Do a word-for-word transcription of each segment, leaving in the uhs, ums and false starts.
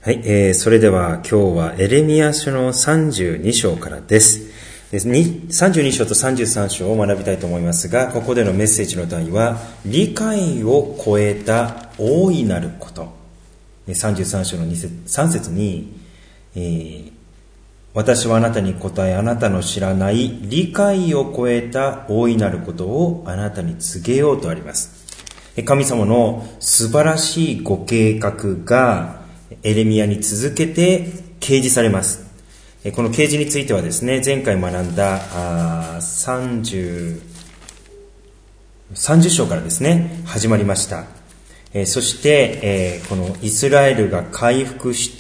はい、えー、それでは今日はエレミヤ書のさんじゅうに章からです。さんじゅうに章とさんじゅうさん章を学びたいと思いますが、ここでのメッセージの題は、理解を超えた大いなること。さんじゅうさん章のさん節に、えー、私はあなたに答え、あなたの知らない理解を超えた大いなることをあなたに告げようとあります。神様の素晴らしいご計画がエレミヤに続けて掲示されます。この掲示についてはですね、前回学んださんじゅう、さんじゅう章からですね、始まりました。そしてこのイスラエルが回復して、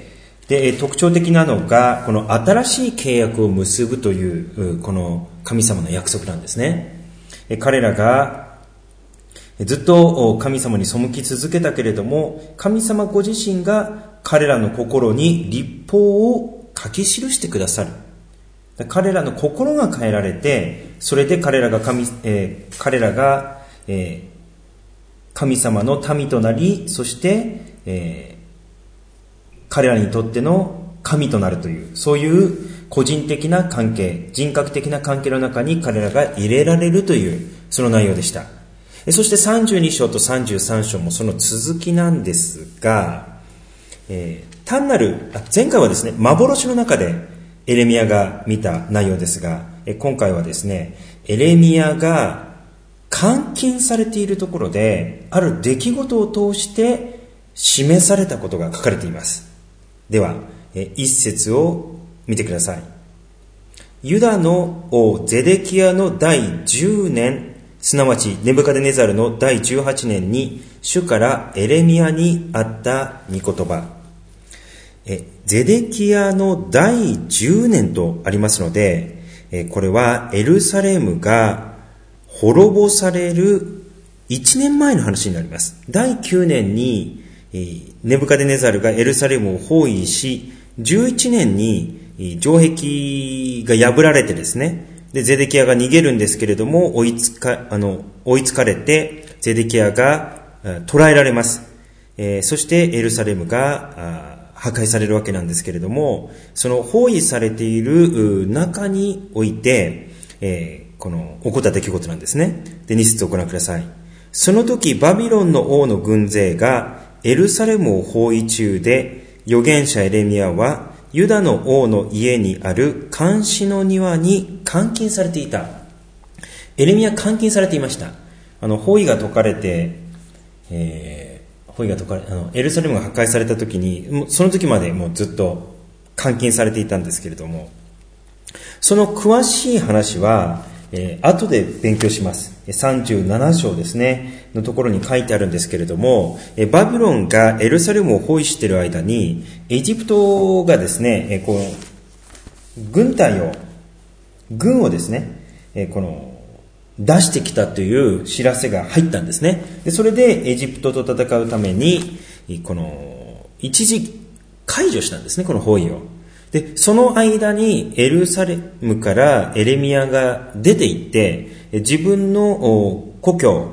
で特徴的なのがこの新しい契約を結ぶというこの神様の約束なんですね。彼らがずっと神様に背き続けたけれども、神様ご自身が彼らの心に律法を書き記してくださる。彼らの心が変えられて、それで彼らが神、えー、彼らが、えー、神様の民となり、そして、えー、彼らにとっての神となるという、そういう個人的な関係、人格的な関係の中に彼らが入れられるという、その内容でした。そしてさんじゅうに章とさんじゅうさん章もその続きなんですが、えー、単なる、前回はですね、幻の中でエレミヤが見た内容ですが、今回はですね、エレミヤが監禁されているところで、ある出来事を通して示されたことが書かれています。では、一節を見てください。ユダの王ゼデキヤの第じゅうねん、すなわちネブカデネザルの第じゅうはちねんに主からエレミヤにあった御言葉。えゼデキヤの第じゅうねんとありますので、えこれはエルサレムが滅ぼされるいちねんまえの話になります。だいきゅうねんにネブカデネザルがエルサレムを包囲し、じゅういちねんに城壁が破られてですね、で、ゼデキヤが逃げるんですけれども、追いつか、あの、追いつかれて、ゼデキヤが捕らえられます。えー、そしてエルサレムが破壊されるわけなんですけれども、その包囲されている中において、えー、この起こった出来事なんですね。で、に節をご覧ください。その時、バビロンの王の軍勢がエルサレムを包囲中で、預言者エレミヤは、ユダの王の家にある監視の庭に監禁されていた。エレミヤ監禁されていました。あの、包囲が解かれて、えー、包囲が解かれ、あの、エルサレムが破壊された時に、その時までもうずっと監禁されていたんですけれども、その詳しい話は、えー、後で勉強します。さんじゅうなな章ですね、のところに書いてあるんですけれども、えー、バビロンがエルサレムを包囲している間に、エジプトがですね、えー、この、軍隊を、軍をですね、えー、この、出してきたという知らせが入ったんですね。で、それでエジプトと戦うために、この、一時解除したんですね、この包囲を。で、その間にエルサレムからエレミヤが出て行って、自分の故郷、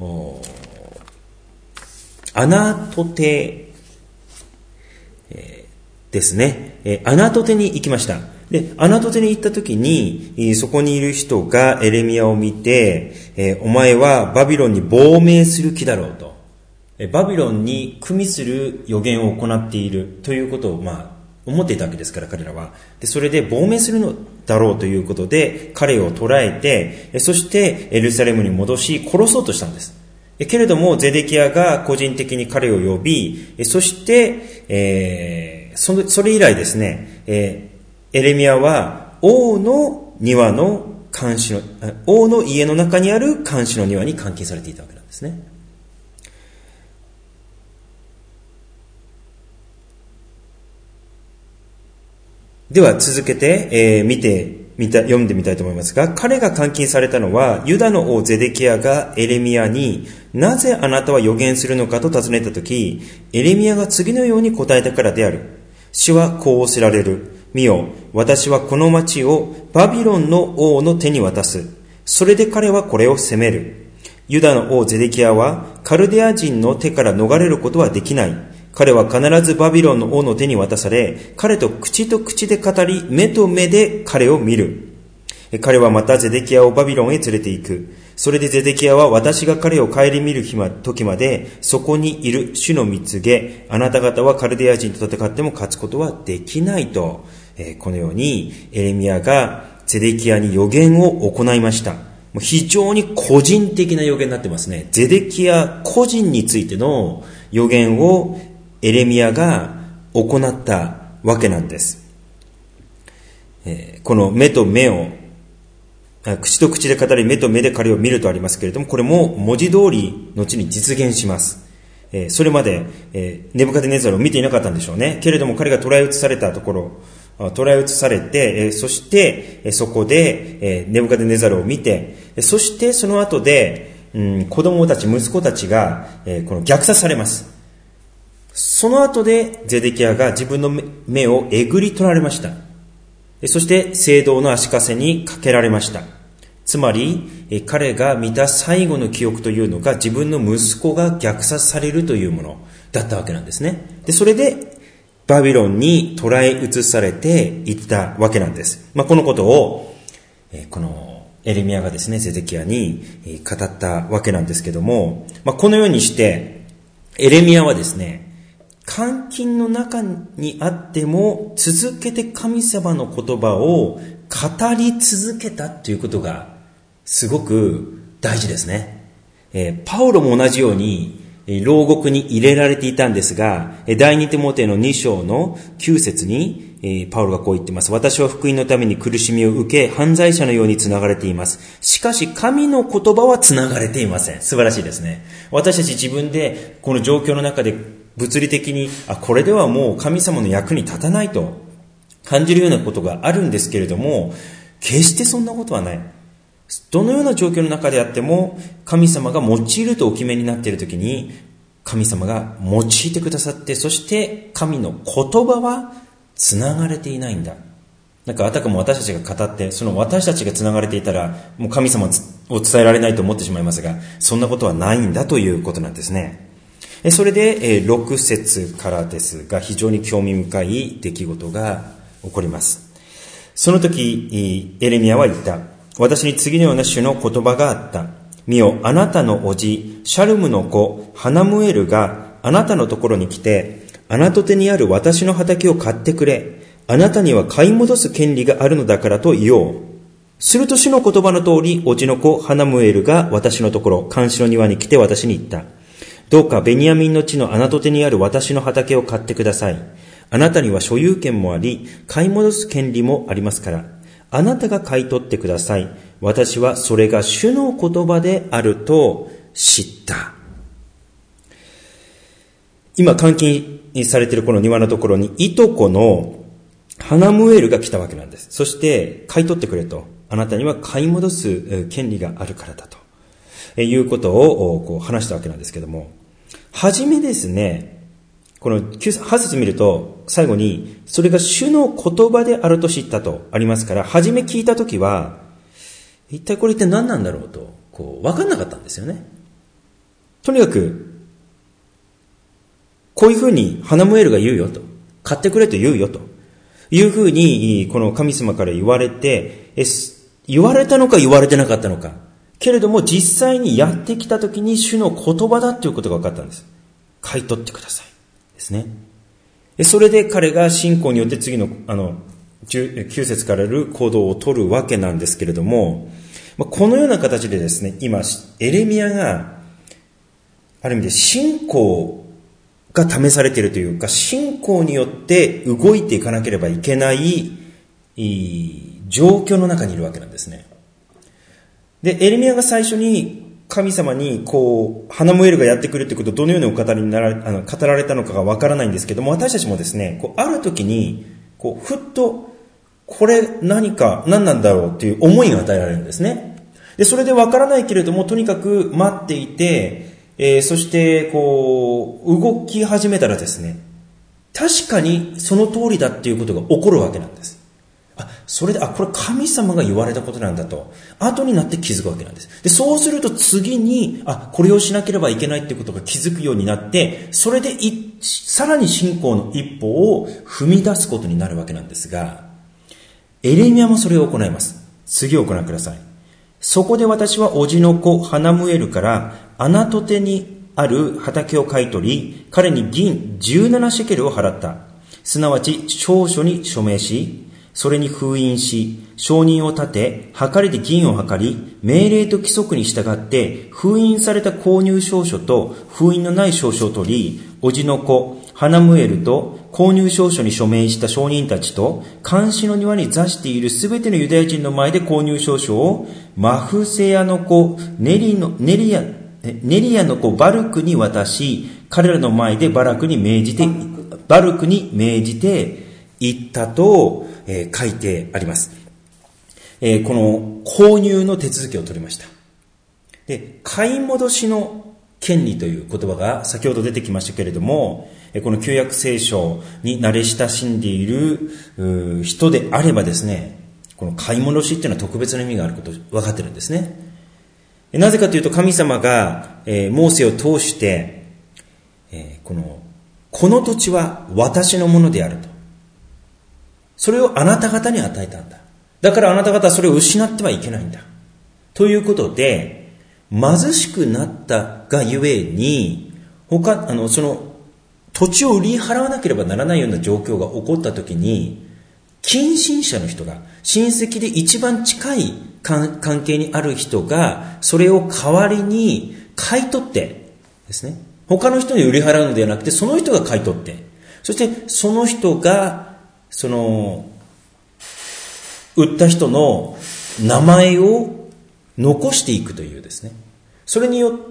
アナトテですね。アナトテに行きました。で、アナトテに行った時に、そこにいる人がエレミヤを見て、お前はバビロンに亡命する気だろうと。バビロンに組みする予言を行っているということを、まあ、思っていたわけですから、彼らは。で、それで亡命するのだろうということで、彼を捕らえて、そしてエルサレムに戻し、殺そうとしたんです。けれども、ゼデキヤが個人的に彼を呼び、そして、えー、そ, それ以来ですね、えー、エレミヤは王の庭の監視の、王の家の中にある監視の庭に監禁されていたわけなんですね。では続けて、えー、見てみた、読んでみたいと思いますが、彼が監禁されたのは、ユダの王ゼデキヤがエレミヤに、なぜあなたは預言するのかと尋ねたとき、エレミヤが次のように答えたからである。主はこうおっしゃられる。見よ、私はこの町をバビロンの王の手に渡す。それで彼はこれを攻める。ユダの王ゼデキヤは、カルデア人の手から逃れることはできない。 彼は必ずバビロンの王の手に渡され、彼と口と口で語り、目と目で彼を見る。彼はまたゼデキヤをバビロンへ連れて行く。それでゼデキヤは私が彼を顧みる日ま時まで、そこにいる主の蜜げ、あなた方はカルデア人と戦っても勝つことはできないと、えー、このようにエレミヤがゼデキヤに予言を行いました。もう非常に個人的な予言になってますね。ゼデキヤ個人についての予言をエレミヤが行ったわけなんです。えー、この目と目を口と口で語り、目と目で彼を見るとありますけれども、これも文字通り後に実現します。えー、それまで、えー、ネブカデネザルを見ていなかったんでしょうね。けれども彼が捕らえ移されたところ、捕らえ移されて、えー、そして、えー、そこで、えー、ネブカデネザルを見て、そしてその後で、うん、子供たち、息子たちが、えー、この虐殺されます。その後でゼデキヤが自分の目をえぐり取られました。そして聖堂の足かせにかけられました。つまり彼が見た最後の記憶というのが自分の息子が虐殺されるというものだったわけなんですね。でそれでバビロンに捕らえ移されていったわけなんです。まあ、このことをこのエレミヤがですねゼデキヤに語ったわけなんですけども、まあ、このようにしてエレミヤはですね監禁の中にあっても続けて神様の言葉を語り続けたということがすごく大事ですね。えー、パウロも同じように牢獄に入れられていたんですが、第二テモテのに章のきゅう節に、えー、パウロがこう言っています。私は福音のために苦しみを受け、犯罪者のようにつながれています。しかし神の言葉はつながれていません。素晴らしいですね。私たち自分でこの状況の中で物理的に、あ、これではもう神様の役に立たないと感じるようなことがあるんですけれども、決してそんなことはない。どのような状況の中であっても、神様が用いるとお決めになっているときに、神様が用いてくださって、そして神の言葉はつながれていないんだ。なんかあたかも私たちが語って、その私たちがつながれていたら、もう神様を伝えられないと思ってしまいますが、そんなことはないんだということなんですね。それでろく節からですが、非常に興味深い出来事が起こります。その時エレミヤは言った。私に次のような主の言葉があった。見よ、あなたの叔父シャルムの子ハナムエルがあなたのところに来て、あなた手にある私の畑を買ってくれ。あなたには買い戻す権利があるのだからと言おう。すると主の言葉の通り、叔父の子ハナムエルが私のところ、監視の庭に来て私に言った。どうかベニヤミンの地のあなた手にある私の畑を買ってください。あなたには所有権もあり、買い戻す権利もありますから、あなたが買い取ってください。私はそれが主の言葉であると知った。今監禁されているこの庭のところに、いとこのハナムエルが来たわけなんです。そして買い取ってくれと。あなたには買い戻す権利があるからだということをこう話したわけなんですけども、はじめですね、このはち節見ると最後にそれが主の言葉であると知ったとありますから、はじめ聞いたときは一体これ一体何なんだろうとこう分かんなかったんですよね。とにかくこういうふうにハナムエルが言うよと、買ってくれと言うよというふうにこの神様から言われて、え言われたのか言われてなかったのか、けれども実際にやってきたときに主の言葉だということが分かったんです。買い取ってくださいですね。それで彼が信仰によって次のあのきゅう節からる行動を取るわけなんですけれども、このような形でですね、今エレミヤがある意味で信仰が試されているというか、信仰によって動いていかなければいけない状況の中にいるわけなんですね。で、エレミヤが最初に神様にこうハナムエルがやってくるということをどのようにお語りにならあの語られたのかがわからないんですけども、私たちもですね、こうある時にこうふっとこれ何か何なんだろうという思いが与えられるんですね。で、それでわからないけれどもとにかく待っていて、えー、そしてこう動き始めたらですね、確かにその通りだっていうことが起こるわけなんです。あ、それで、あ、これ神様が言われたことなんだと、後になって気づくわけなんです。で、そうすると次に、あ、これをしなければいけないっていうことが気づくようになって、それで一さらに信仰の一歩を踏み出すことになるわけなんですが、エレミヤもそれを行います。次をご覧ください。そこで私は叔父の子ハナムエルからアナトテにある畑を買い取り、彼に銀じゅうななシェケルを払った。すなわち証書に署名し、それに封印し、証人を立て、計りで銀を計り、命令と規則に従って、封印された購入証書と封印のない証書を取り、叔父の子、ハナムエルと購入証書に署名した証人たちと、監視の庭に座しているすべてのユダヤ人の前で購入証書を、マフセヤの子、ネリの、ネリア、ネリアの子バルクに渡し、彼らの前でバラクに命じて、バルクに命じて言ったと、えー、書いてあります。えー、この購入の手続きを取りました。で、買い戻しの権利という言葉が先ほど出てきましたけれども、この旧約聖書に慣れ親しんでいる人であればですね、この買い戻しっていうのは特別な意味があること分かってるんですね。なぜかというと、神様が、えー、モーセを通して、えー、この、この土地は私のものであると。それをあなた方に与えたんだ。だからあなた方はそれを失ってはいけないんだ。ということで、貧しくなったがゆえに、他、あの、その、土地を売り払わなければならないような状況が起こったときに、近親者の人が、親戚で一番近い関係にある人が、それを代わりに買い取ってですね、他の人に売り払うのではなくて、その人が買い取って、そしてその人が、その、売った人の名前を残していくというですね。それによって、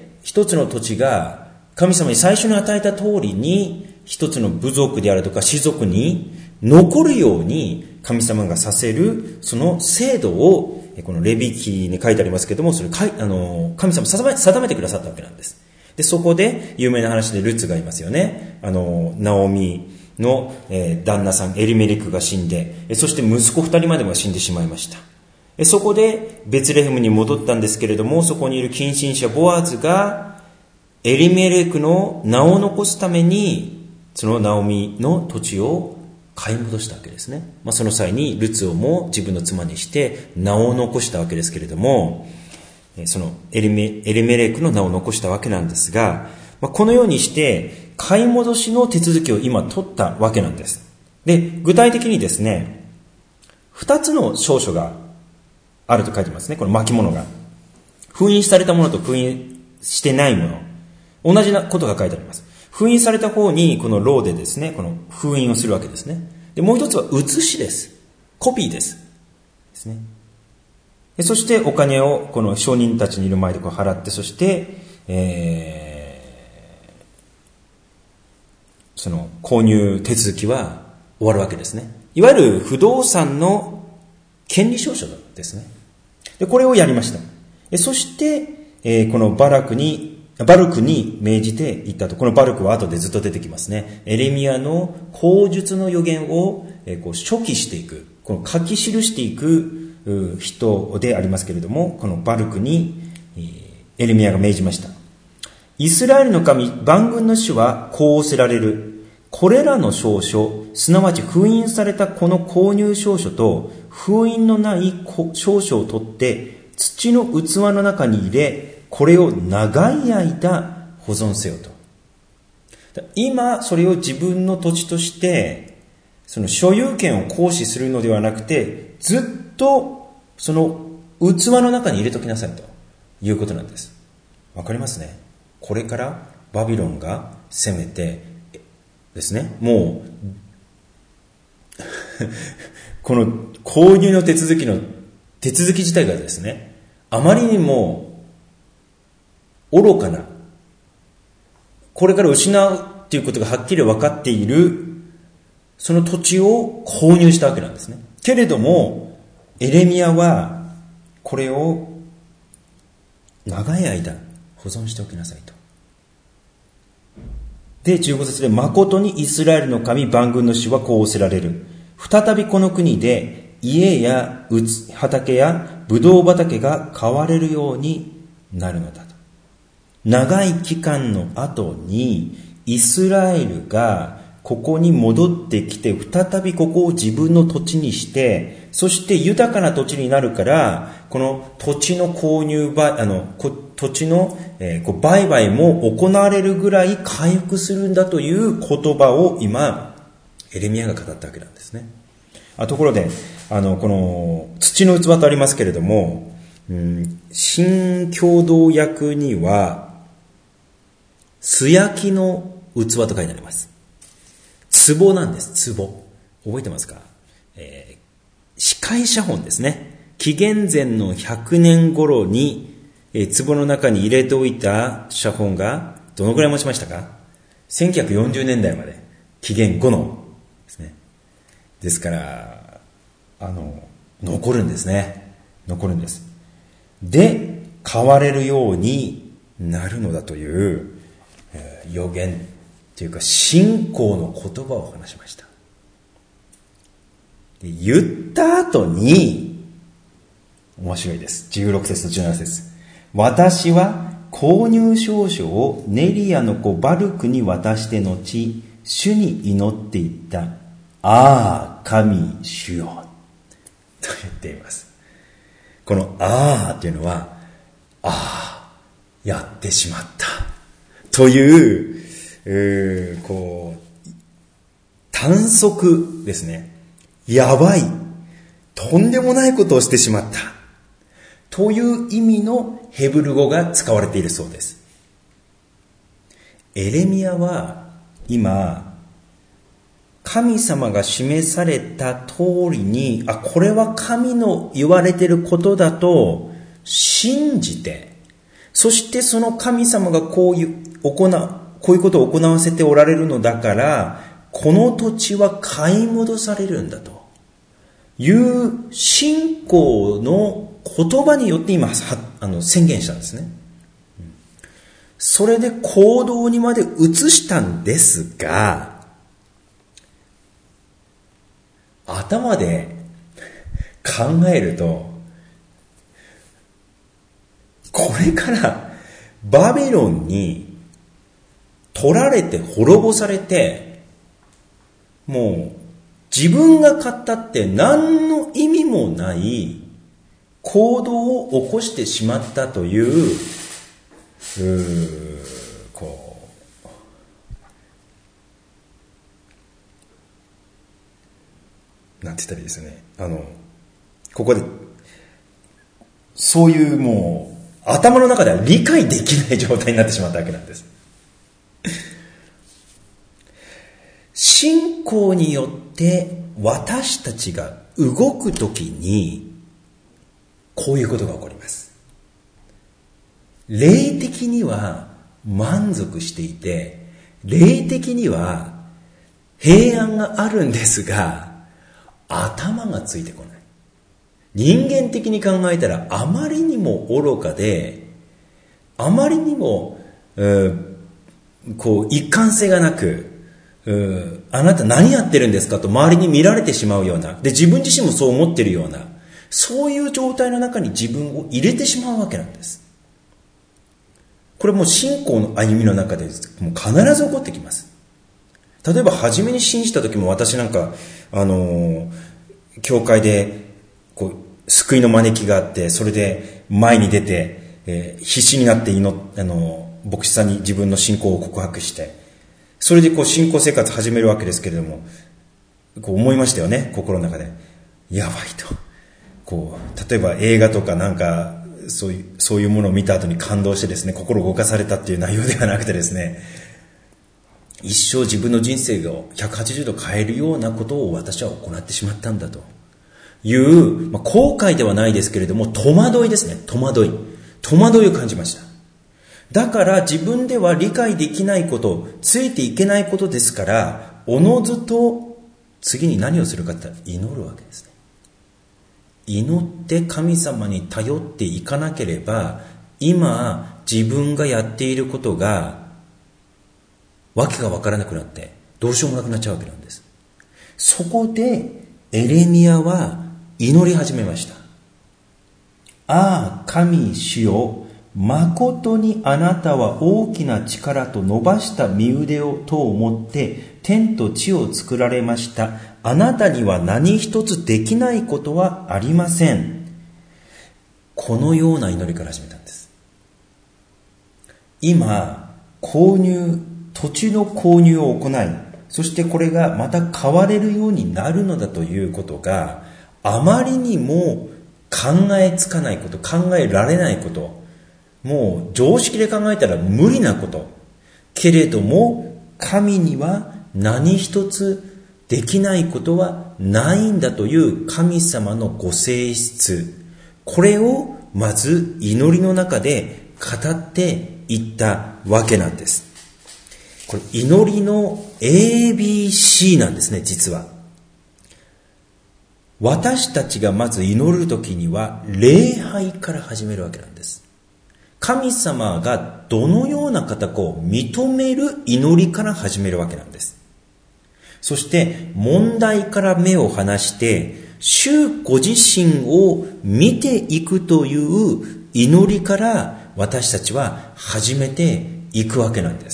一つの土地が神様に最初に与えた通りに、一つの部族であるとか氏族に残るように神様がさせる、その制度を、このレビ記に書いてありますけれども、それかいあの神様定め、定めてくださったわけなんです。で、そこで有名な話でルツがいますよね。あの、ナオミの、えー、旦那さんエリメレクが死んで、そして息子二人までも死んでしまいました。そこでベツレヘムに戻ったんですけれども、そこにいる近親者ボアズがエリメレクの名を残すために、そのナオミの土地を買い戻したわけですね。まあ、その際にルツをも自分の妻にして名を残したわけですけれども、そのエリメ、エリメレクの名を残したわけなんですが、まあ、このようにして買い戻しの手続きを今取ったわけなんです。で、具体的にですね、二つの証書があると書いてますね。この巻物が。封印されたものと封印してないもの。同じなことが書いてあります。封印された方にこのローでですね、この封印をするわけですね。で、もう一つは写しです。コピーです。ですね。でそしてお金をこの証人たちにいる前でこう払って、そして、えー、その購入手続きは終わるわけですね。いわゆる不動産の権利証書ですね。で、これをやりました。そして、えー、このバラクに、バルクに命じていったと。このバルクは後でずっと出てきますね。エレミヤの口述の予言を、えー、こう書記していく、この書き記していく人でありますけれども、このバルクに、えー、エレミヤが命じました。イスラエルの神、万軍の主はこう仰せられる。これらの証書、すなわち封印されたこの購入証書と封印のない証書を取って土の器の中に入れ、これを長い間保存せよと。今それを自分の土地としてその所有権を行使するのではなくて、ずっとその器の中に入れときなさいということなんです。わかりますね。これからバビロンが攻めてですね、もうこの購入の手続きの手続き自体がですね、あまりにも愚かな、これから失うっていうことがはっきり分かっているその土地を購入したわけなんですね。けれどもエレミヤはこれを長い間保存しておきなさいと。で、じゅうご節で、誠にイスラエルの神万軍の主はこう仰せられる。再びこの国で家や畑やブドウ畑が買われるようになるのだと。長い期間の後にイスラエルがここに戻ってきて、再びここを自分の土地にして、そして豊かな土地になるから、この土地の購入売、あの、土地の、えー、こう売買も行われるぐらい回復するんだという言葉を今、エレミヤが語ったわけなんですね。あところで、あの、この土の器とありますけれども、うん、新共同訳には、素焼きの器と書いてあります。壺なんです。壺。覚えてますか？えー、司会写本ですね。紀元前のひゃくねん頃に、えー、壺の中に入れておいた写本がどのくらい持ちましたか？せんきゅうひゃくよんじゅうねんだいまで。紀元後のですね。ですから、あの、残るんですね。残るんです。で、買われるようになるのだという、えー、予言というか信仰の言葉を話しました。で、言った後に面白いです。じゅうろくせつとじゅうななせつ。私は購入証書をネリアの子バルクに渡して後、主に祈っていった。ああ、神主よと言っています。このああというのは、ああ、やってしまったという、えー、こう短足ですね。やばい、とんでもないことをしてしまったという意味のヘブル語が使われているそうです。エレミヤは今神様が示された通りに、あ、これは神の言われていることだと信じて、そしてその神様がこういう行うこういうことを行わせておられるのだから、この土地は買い戻されるんだという信仰の言葉によって今あの宣言したんですね。それで行動にまで移したんですが、頭で考えると、これからバビロンに取られて滅ぼされて、もう自分が買ったって何の意味もない行動を起こしてしまったという、うーこうなんて言ったらいいですよね。あのここでそういうもう頭の中では理解できない状態になってしまったわけなんです。信仰によって私たちが動くときにこういうことが起こります。霊的には満足していて、霊的には平安があるんですが、頭がついてこない。人間的に考えたらあまりにも愚かで、あまりにも、えー、こう一貫性がなく、うあなた何やってるんですかと周りに見られてしまうような、で自分自身もそう思ってるような、そういう状態の中に自分を入れてしまうわけなんです。これも信仰の歩みの中でもう必ず起こってきます。例えば初めに信じた時も、私なんかあの教会でこう救いの招きがあって、それで前に出て、えー、必死になって祈っあの牧師さんに自分の信仰を告白して、それでこう信仰生活始めるわけですけれども、こう思いましたよね、心の中で。やばいと。こう例えば映画とかなんかそういうそういうものを見た後に感動してですね、心動かされたっていう内容ではなくてですね、一生自分の人生をひゃくはちじゅうど変えるようなことを私は行ってしまったんだという、まあ、後悔ではないですけれども、戸惑いですね。戸惑い戸惑いを感じました。だから自分では理解できないこと、ついていけないことですから、おのずと次に何をするかって言ったら祈るわけですね。祈って神様に頼っていかなければ、今自分がやっていることがわけがわからなくなってどうしようもなくなっちゃうわけなんです。そこでエレミヤは祈り始めました。ああ神主よ、 誠にあなたは大きな力と伸ばした身腕をと思って天と地を作られました。あなたには何一つできないことはありません。このような祈りから始めたんです。今、購入、土地の購入を行い、そしてこれがまた買われるようになるのだということがあまりにも考えつかないこと、考えられないこと、もう常識で考えたら無理なこと。けれども神には何一つできないことはないんだという神様のご性質。これをまず祈りの中で語っていったわけなんです。これ祈りの エービーシー なんですね、実は。私たちがまず祈るときには礼拝から始めるわけなんです。神様がどのような方かを認める祈りから始めるわけなんです。そして問題から目を離して主ご自身を見ていくという祈りから私たちは始めていくわけなんです。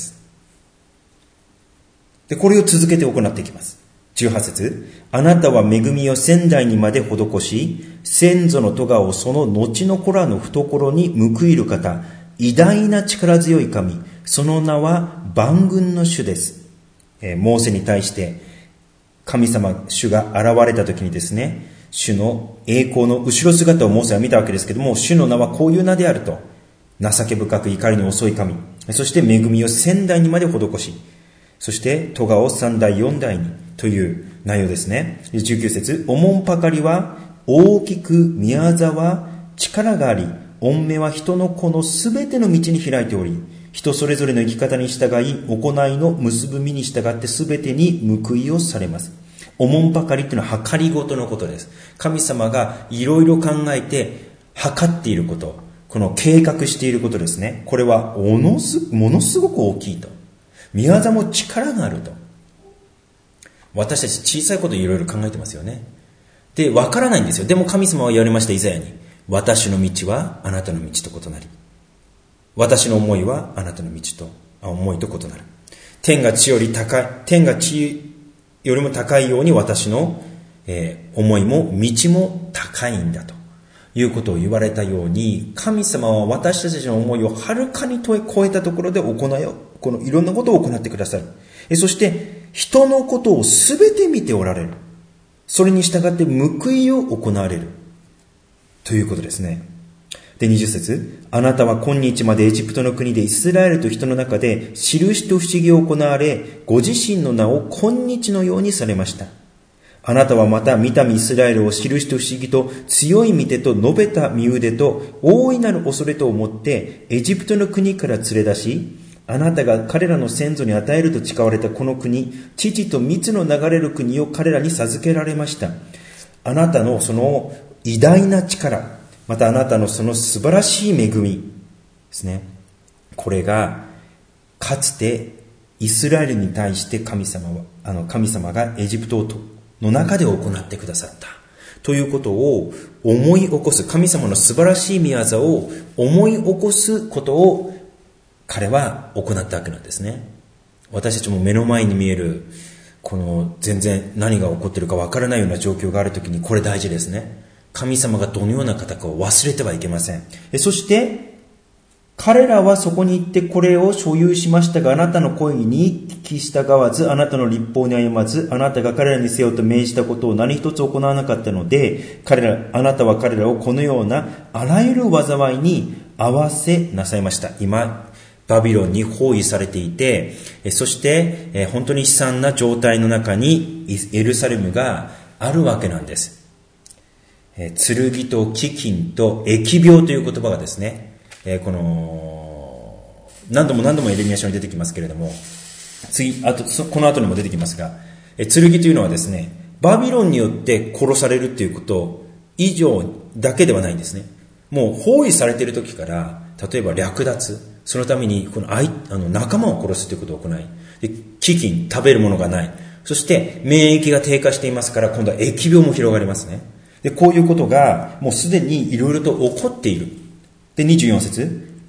で、これを続けて行っていきます。じゅうはち節、あなたは恵みを仙台にまで施し、先祖の咎をその後の子らの懐に報いる方、偉大な力強い神、その名は万軍の主です。えー、モーセに対して神様、主が現れた時にですね、主の栄光の後ろ姿をモーセは見たわけですけども、主の名はこういう名であると。情け深く怒りの遅い神、そして恵みを仙台にまで施し、そして咎を三代四代にという内容ですね。じゅうきゅう節、おもんぱかりは大きく、宮座は力があり、御目は人の子のすべての道に開いており、人それぞれの生き方に従い、行いの結ぶ身に従ってすべてに報いをされます。おもんぱかりというのは計りごとのことです。神様がいろいろ考えて測っていること、この計画していることですね。これはものす、ものすごく大きいと。見業も力があると。私たち小さいこといろいろ考えてますよね。で、わからないんですよ。でも神様は言われました、イザヤに。私の道はあなたの道と異なり、私の思いはあなたの道と、あ、思いと異なる。天が地より高い、天が地よりも高いように私の、えー、思いも道も高いんだということを言われたように、神様は私たちの思いをはるかに超えたところで行いを、このいろんなことを行ってくださる。えそして人のことをすべて見ておられる。それに従って報いを行われるということですね。で、にじゅっ節、あなたは今日までエジプトの国でイスラエルと人の中で印と不思議を行われ、ご自身の名を今日のようにされました。あなたはまた見たイスラエルを印と不思議と強い御手と述べた身腕と大いなる恐れと思ってエジプトの国から連れ出し、あなたが彼らの先祖に与えると誓われたこの国、乳と蜜の流れる国を彼らに授けられました。あなたのその偉大な力、またあなたのその素晴らしい恵みですね。これがかつてイスラエルに対して神様は、あの神様がエジプトの中で行ってくださったということを思い起こす、神様の素晴らしい御業を思い起こすことを彼は行ったわけなんですね。私たちも目の前に見えるこの全然何が起こっているかわからないような状況があるときにこれ大事ですね。神様がどのような方かを忘れてはいけません。そして彼らはそこに行ってこれを所有しましたが、あなたの声に聞き従わず、あなたの律法に歩まず、あなたが彼らにせよと命じたことを何一つ行わなかったので、彼らあなたは彼らをこのようなあらゆる災いに合わせなさいました。今バビロンに包囲されていて、そして本当に悲惨な状態の中にエルサレムがあるわけなんです。剣と飢饉と疫病という言葉がですね、この何度も何度もエレミヤ書に出てきますけれども、次あとこの後にも出てきますが、剣というのはですね、バビロンによって殺されるということ以上だけではないんですね。もう包囲されている時から、例えば略奪、そのためにこのあいあの仲間を殺すということを行い、で飢饉、食べるものがない、そして免疫が低下していますから、今度は疫病も広がりますね。でこういうことがもうすでにいろいろと起こっている。でにじゅうよん節、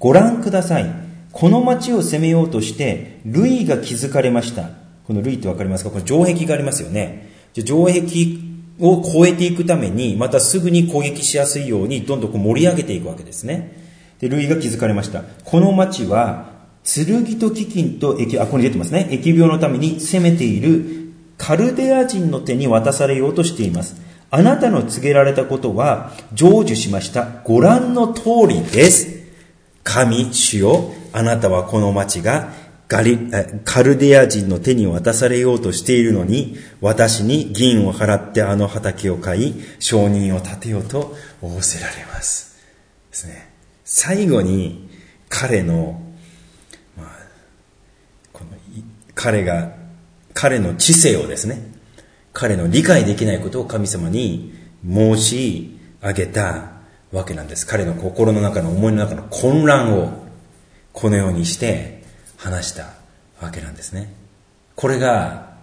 ご覧ください。この町を攻めようとして塁が築かれました。この塁ってわかりますか？これ城壁がありますよね。城壁を越えていくために、またすぐに攻撃しやすいようにどんどんこう盛り上げていくわけですね。で、塁が築かれました。この町は剣と飢饉と疫、あ、ここに出てますね。疫病のために攻めているカルデア人の手に渡されようとしています。あなたの告げられたことは成就しました。ご覧の通りです。神主よ、あなたはこの町がガリカルデア人の手に渡されようとしているのに、私に銀を払ってあの畑を買い、証人を立てようと仰せられますですね。最後に彼の、まあ、この彼が彼の知性をですね、彼の理解できないことを神様に申し上げたわけなんです。彼の心の中の思いの中の混乱をこのようにして話したわけなんですね。これが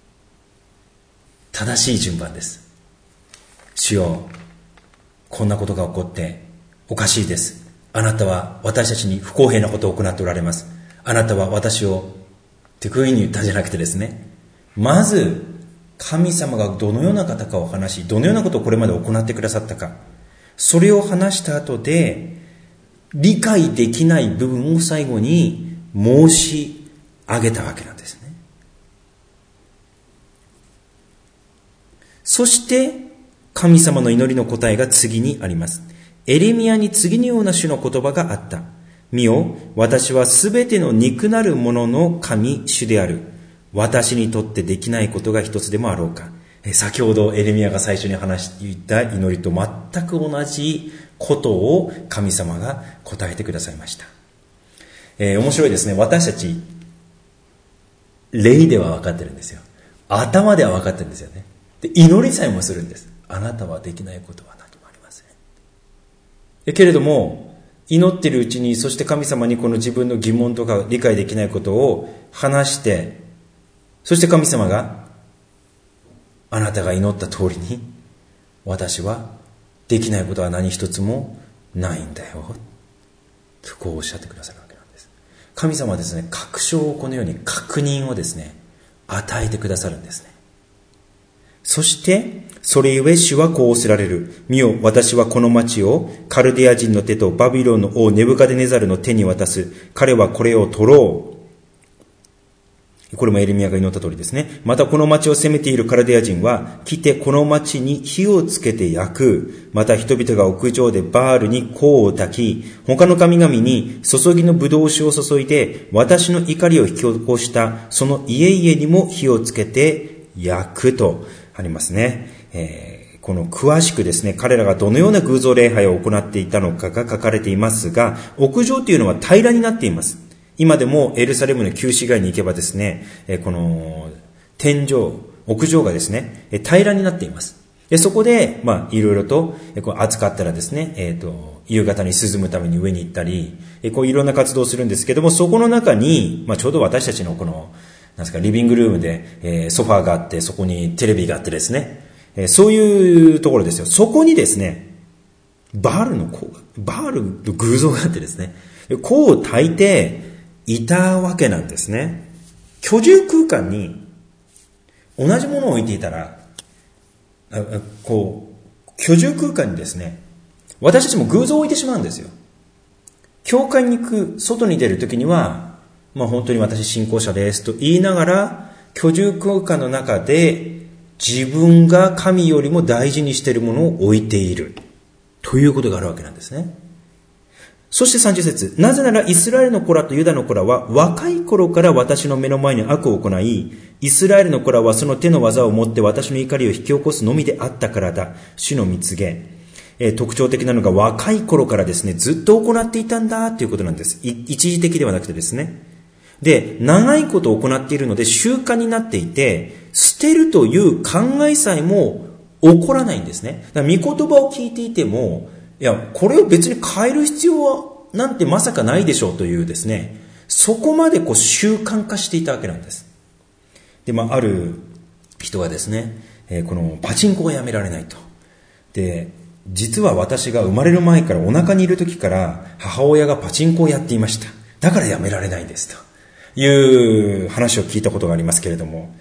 正しい順番です。主よ、こんなことが起こっておかしいです。あなたは私たちに不公平なことを行っておられます。あなたは私をってこういうふうに言ったんじゃなくてですね、まず神様がどのような方かを話し、どのようなことをこれまで行ってくださったか、それを話した後で理解できない部分を最後に申し上げたわけなんですね。そして神様の祈りの答えが次にあります。エレミヤに次のような種の言葉があった。見よ、私はすべての肉なるものの神主である。私にとってできないことが一つでもあろうか。先ほどエレミヤが最初に話していた祈りと全く同じことを神様が答えてくださいました。えー、面白いですね。私たち霊では分かってるんですよ。頭では分かってるんですよね。で、祈りさえもするんです。あなたはできないことは何もありません。えけれども祈ってるうちに、そして神様にこの自分の疑問とか理解できないことを話して、そして神様があなたが祈った通りに、私はできないことは何一つもないんだよとこうおっしゃってくださるわけなんです。神様はですね、確証をこのように確認をですね与えてくださるんですね。そしてそれゆえ主はこう仰せられる。見よ、私はこの町をカルデア人の手とバビロンの王ネブカデネザルの手に渡す。彼はこれを取ろう。これもエレミヤが祈った通りですね。またこの町を攻めているカルデア人は来てこの町に火をつけて焼く。また人々が屋上でバールに香を焚き、他の神々に注ぎの葡萄酒を注いで私の怒りを引き起こしたその家々にも火をつけて焼くとありますね。えー、この詳しくですね、彼らがどのような偶像礼拝を行っていたのかが書かれていますが、屋上というのは平らになっています。今でもエルサレムの旧市街に行けばですね、この天井、屋上がですね、平らになっています。でそこで、まあ、いろいろと、こう暑かったらですね、えっと、夕方に涼むために上に行ったり、こういろんな活動をするんですけども、そこの中に、まあ、ちょうど私たちのこの、なんですか、リビングルームで、えー、ソファーがあって、そこにテレビがあってですね、えー、そういうところですよ。そこにですね、バールの香が、バールの偶像があってですね、香を焚いていたわけなんですね。居住空間に同じものを置いていたら、あこう、居住空間にですね、私たちも偶像を置いてしまうんですよ。教会に行く、外に出るときには、まあ本当に私信仰者ですと言いながら、居住空間の中で自分が神よりも大事にしているものを置いているということがあるわけなんですね。そしてさんじゅう節、なぜならイスラエルの子らとユダの子らは若い頃から私の目の前に悪を行い、イスラエルの子らはその手の技を持って私の怒りを引き起こすのみであったからだ。主の蜜げ。えー、特徴的なのが若い頃からですね、ずっと行っていたんだということなんです。一時的ではなくてですね。で、長いことを行っているので習慣になっていて、捨てるという考えさえも起こらないんですね。だから御言葉を聞いていても、いや、これを別に変える必要はなんてまさかないでしょうというですね、そこまでこう習慣化していたわけなんです。で、まあ、ある人がですね、えー、このパチンコがやめられないと。で、 実は私が生まれる前からお腹にいる時から母親がパチンコをやっていました。だからやめられないんですという話を聞いたことがありますけれども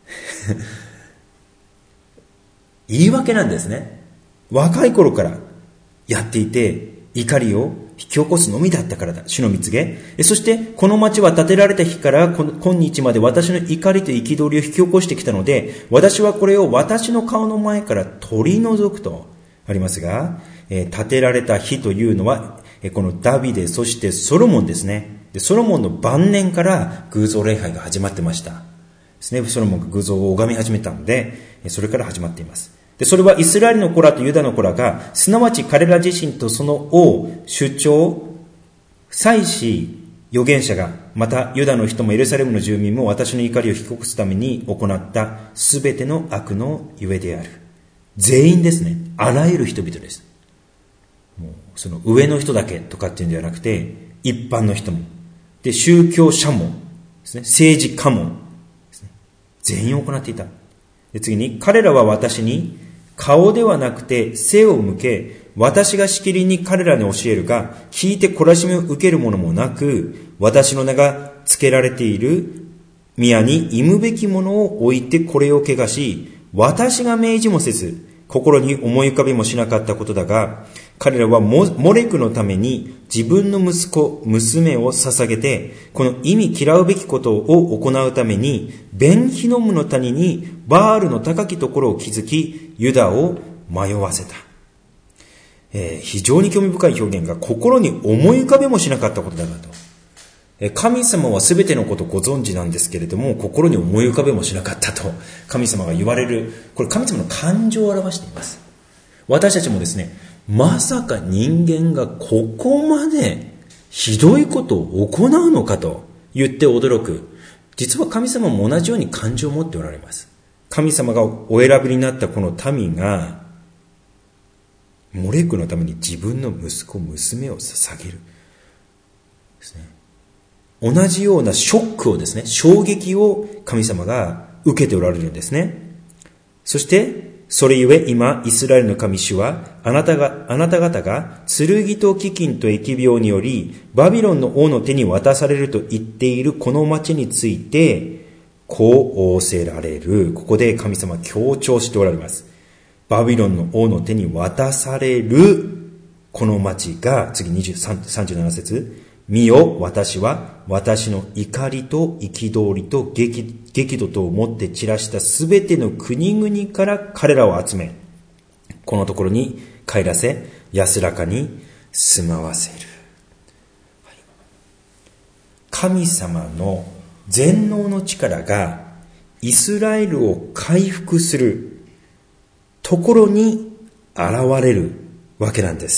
言い訳なんですね。若い頃からやっていて怒りを引き起こすのみだったからだ。主の蜜げ。そしてこの町は建てられた日から今日まで私の怒りと憤りを引き起こしてきたので、私はこれを私の顔の前から取り除くとありますが、えー、建てられた日というのは、えー、このダビデ、そしてソロモンですね。でソロモンの晩年から偶像礼拝が始まってましたですね。ソロモンが偶像を拝み始めたので、それから始まっています。でそれはイスラエルの子らとユダの子らが、すなわち彼ら自身とその王、首長、祭司、預言者が、またユダの人もエルサレムの住民も私の怒りを引き起こすために行ったすべての悪のゆえである。全員ですね。あらゆる人々です。もうその上の人だけとかっていうんではなくて、一般の人も、で宗教者もですね、政治家もですね、全員行っていた。で次に、彼らは私に顔ではなくて背を向け、私がしきりに彼らに教えるが、聞いて懲らしめを受けるものもなく、私の名が付けられている宮に忌むべきものを置いてこれを汚し、私が命じもせず、心に思い浮かべもしなかったことだが、彼らはモレクのために自分の息子、娘を捧げて、この意味嫌うべきことを行うために、ベンヒノムの谷にバールの高きところを築き、ユダを迷わせた。えー、非常に興味深い表現が、心に思い浮かべもしなかったことだなと。えー、神様はすべてのことをご存知なんですけれども、心に思い浮かべもしなかったと神様が言われる。これ神様の感情を表しています。私たちもですね、まさか人間がここまでひどいことを行うのかと言って驚く。実は神様も同じように感情を持っておられます。神様がお選びになったこの民が、モレクのために自分の息子、娘を捧げるですね。同じようなショックをですね、衝撃を神様が受けておられるんですね。そしてそれゆえ今イスラエルの神主は、あなたがあなた方が剣と飢饉と疫病によりバビロンの王の手に渡されると言っているこの町についてこう仰せられる。ここで神様は強調しておられます。バビロンの王の手に渡されるこの町が、次にじゅうさん、さんじゅうなな節、見よ、私は私の怒りと憤りと 激, 激怒とをもって散らしたすべての国々から彼らを集め、このところに帰らせ、安らかに住まわせる。はい、神様の全能の力がイスラエルを回復するところに現れるわけなんです。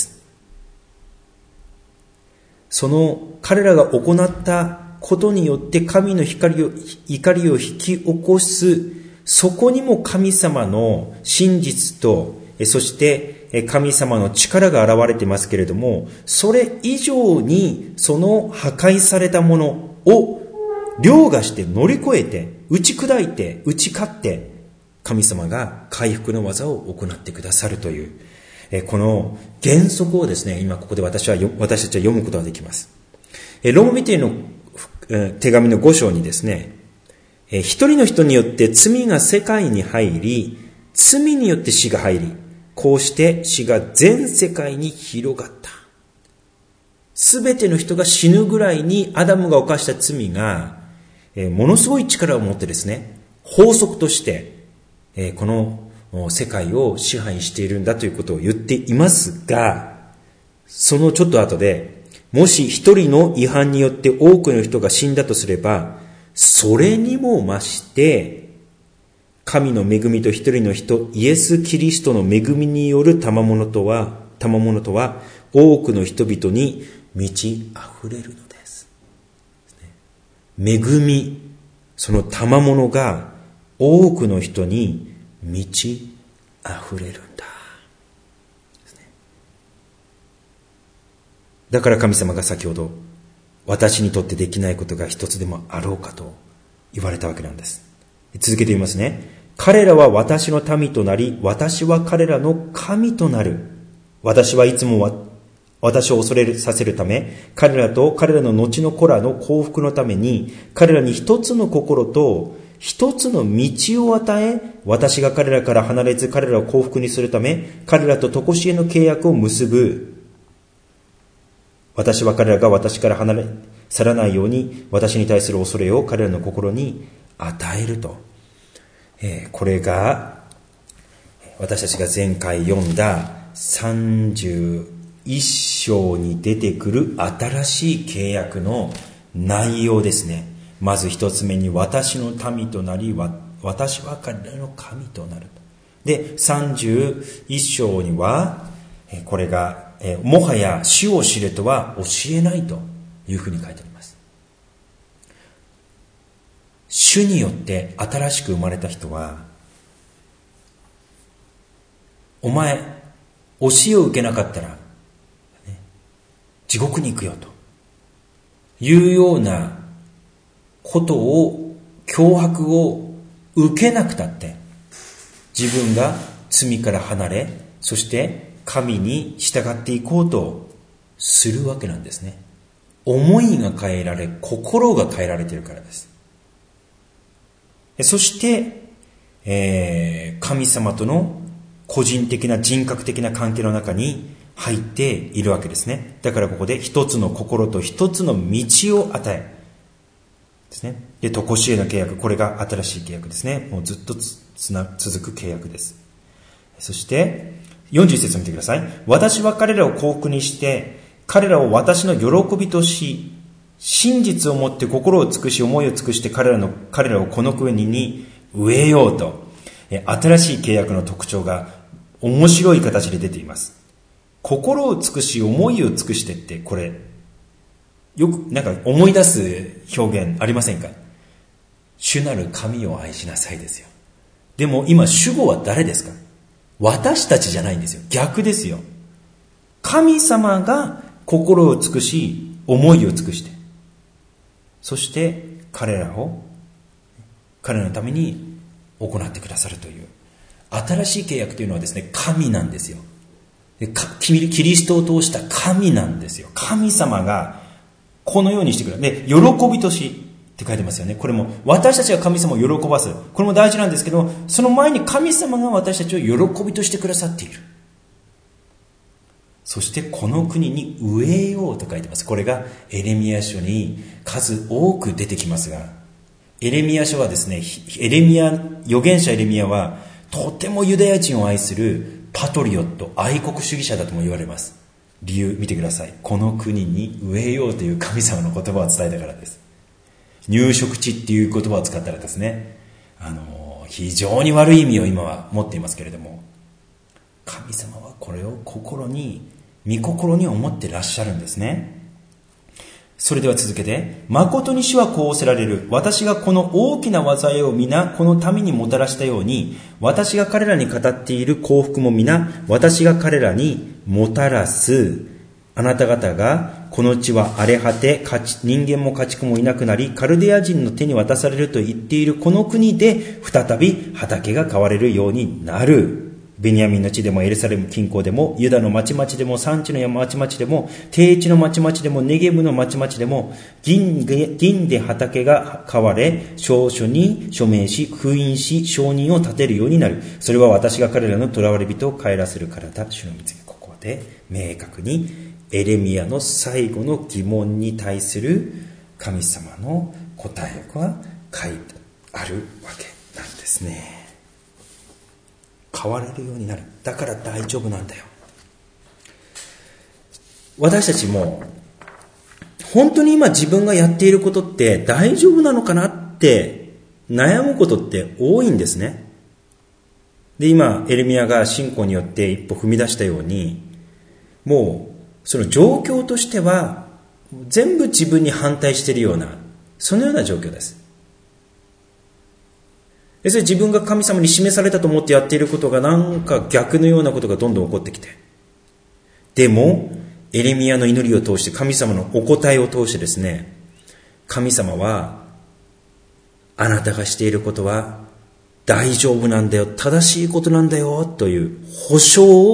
その彼らが行ったことによって神の光を怒りを引き起こす、そこにも神様の真実と、そして神様の力が現れていますけれども、それ以上にその破壊されたものを凌駕して乗り越えて、打ち砕いて打ち勝って、神様が回復の技を行ってくださるという、この原則をですね、今ここで私は私たちは読むことができます。ローマ人への手紙のご章にですね、一人の人によって罪が世界に入り、罪によって死が入り、こうして死が全世界に広がった。すべての人が死ぬぐらいにアダムが犯した罪がものすごい力を持ってですね、法則としてこの世界を支配しているんだということを言っていますが、そのちょっと後で、もし一人の違反によって多くの人が死んだとすれば、それにも増して神の恵みと一人の人イエス・キリストの恵みによる賜物とは賜物とは多くの人々に満ち溢れるのです。恵み、その賜物が多くの人に満ち溢れるんだ。だから神様が先ほど、私にとってできないことが一つでもあろうかと言われたわけなんです。続けて言いますね。彼らは私の民となり、私は彼らの神となる。 私はいつもわ私を恐れさせるため、彼らと彼らの後の子らの幸福のために、彼らに一つの心と一つの道を与え、私が彼らから離れず彼らを幸福にするため、彼らと常しえの契約を結ぶ。私は彼らが私から離れ去らないように、私に対する恐れを彼らの心に与えると。えー、これが私たちが前回読んださんじゅういっ章に出てくる新しい契約の内容ですね。まず一つ目に、私の民となり、私は彼らの神となる。で、さんじゅういっ章には、これが、もはや主を知れとは教えないというふうに書いてあります。主によって新しく生まれた人は、お前、教えを受けなかったら、地獄に行くよというようなことを、脅迫を受けなくたって、自分が罪から離れ、そして神に従っていこうとするわけなんですね。思いが変えられ、心が変えられているからです。そして、えー、神様との個人的な人格的な関係の中に入っているわけですね。だからここで一つの心と一つの道を与えですね。で、常しえの契約、これが新しい契約ですね。もうずっとつつな続く契約です。そしてよんじゅう節を見てください。私は彼らを幸福にして彼らを私の喜びとし、真実をもって心を尽くし思いを尽くして彼らの彼らをこの国に植えようと。新しい契約の特徴が面白い形で出ています。心を尽くし思いを尽くしてって、これよくなんか思い出す表現ありませんか？主なる神を愛しなさいですよ。でも今主語は誰ですか？私たちじゃないんですよ。逆ですよ。神様が心を尽くし思いを尽くして、そして彼らを彼らのために行ってくださるという新しい契約というのはですね、神なんですよ。キリストを通した神なんですよ。神様がこのようにしてくれる。で、喜びとしって書いてますよね。これも私たちが神様を喜ばす。これも大事なんですけど、その前に神様が私たちを喜びとしてくださっている。そしてこの国に植えようと書いてます。これがエレミヤ書に数多く出てきますが、エレミヤ書はですね、エレミヤ、預言者エレミヤはとてもユダヤ人を愛するパトリオット、愛国主義者だとも言われます。理由見てください。この国に植えようという神様の言葉を伝えたからです。入植地っていう言葉を使ったらですね、あの非常に悪い意味を今は持っていますけれども、神様はこれを心に御心に思ってらっしゃるんですね。それでは続けて、誠に主はこうおせられる。私がこの大きな災いを皆この民にもたらしたように、私が彼らに語っている幸福も皆私が彼らにもたらす。あなた方がこの地は荒れ果て、人間も家畜もいなくなり、カルデア人の手に渡されると言っているこの国で再び畑が買われるようになる。ベニヤミンの地でもエルサレム近郊でもユダの町々でも山地の町々でも低地の町々でもネゲブの町々でも銀で、銀で畑が買われ、証書に署名し封印し証人を立てるようになる。それは私が彼らの囚われ人を帰らせるからだ。主の御告げ。ここで明確にエレミヤの最後の疑問に対する神様の答えが書いてあるわけなんですね。変われるようになる。だから大丈夫なんだよ。私たちも本当に今自分がやっていることって大丈夫なのかなって悩むことって多いんですね。で、今エレミヤが信仰によって一歩踏み出したように、もうその状況としては全部自分に反対しているような、そのような状況です。で、それ自分が神様に示されたと思ってやっていることがなんか逆のようなことがどんどん起こってきて、でもエレミヤの祈りを通して神様のお答えを通してですね、神様はあなたがしていることは大丈夫なんだよ、正しいことなんだよという保証を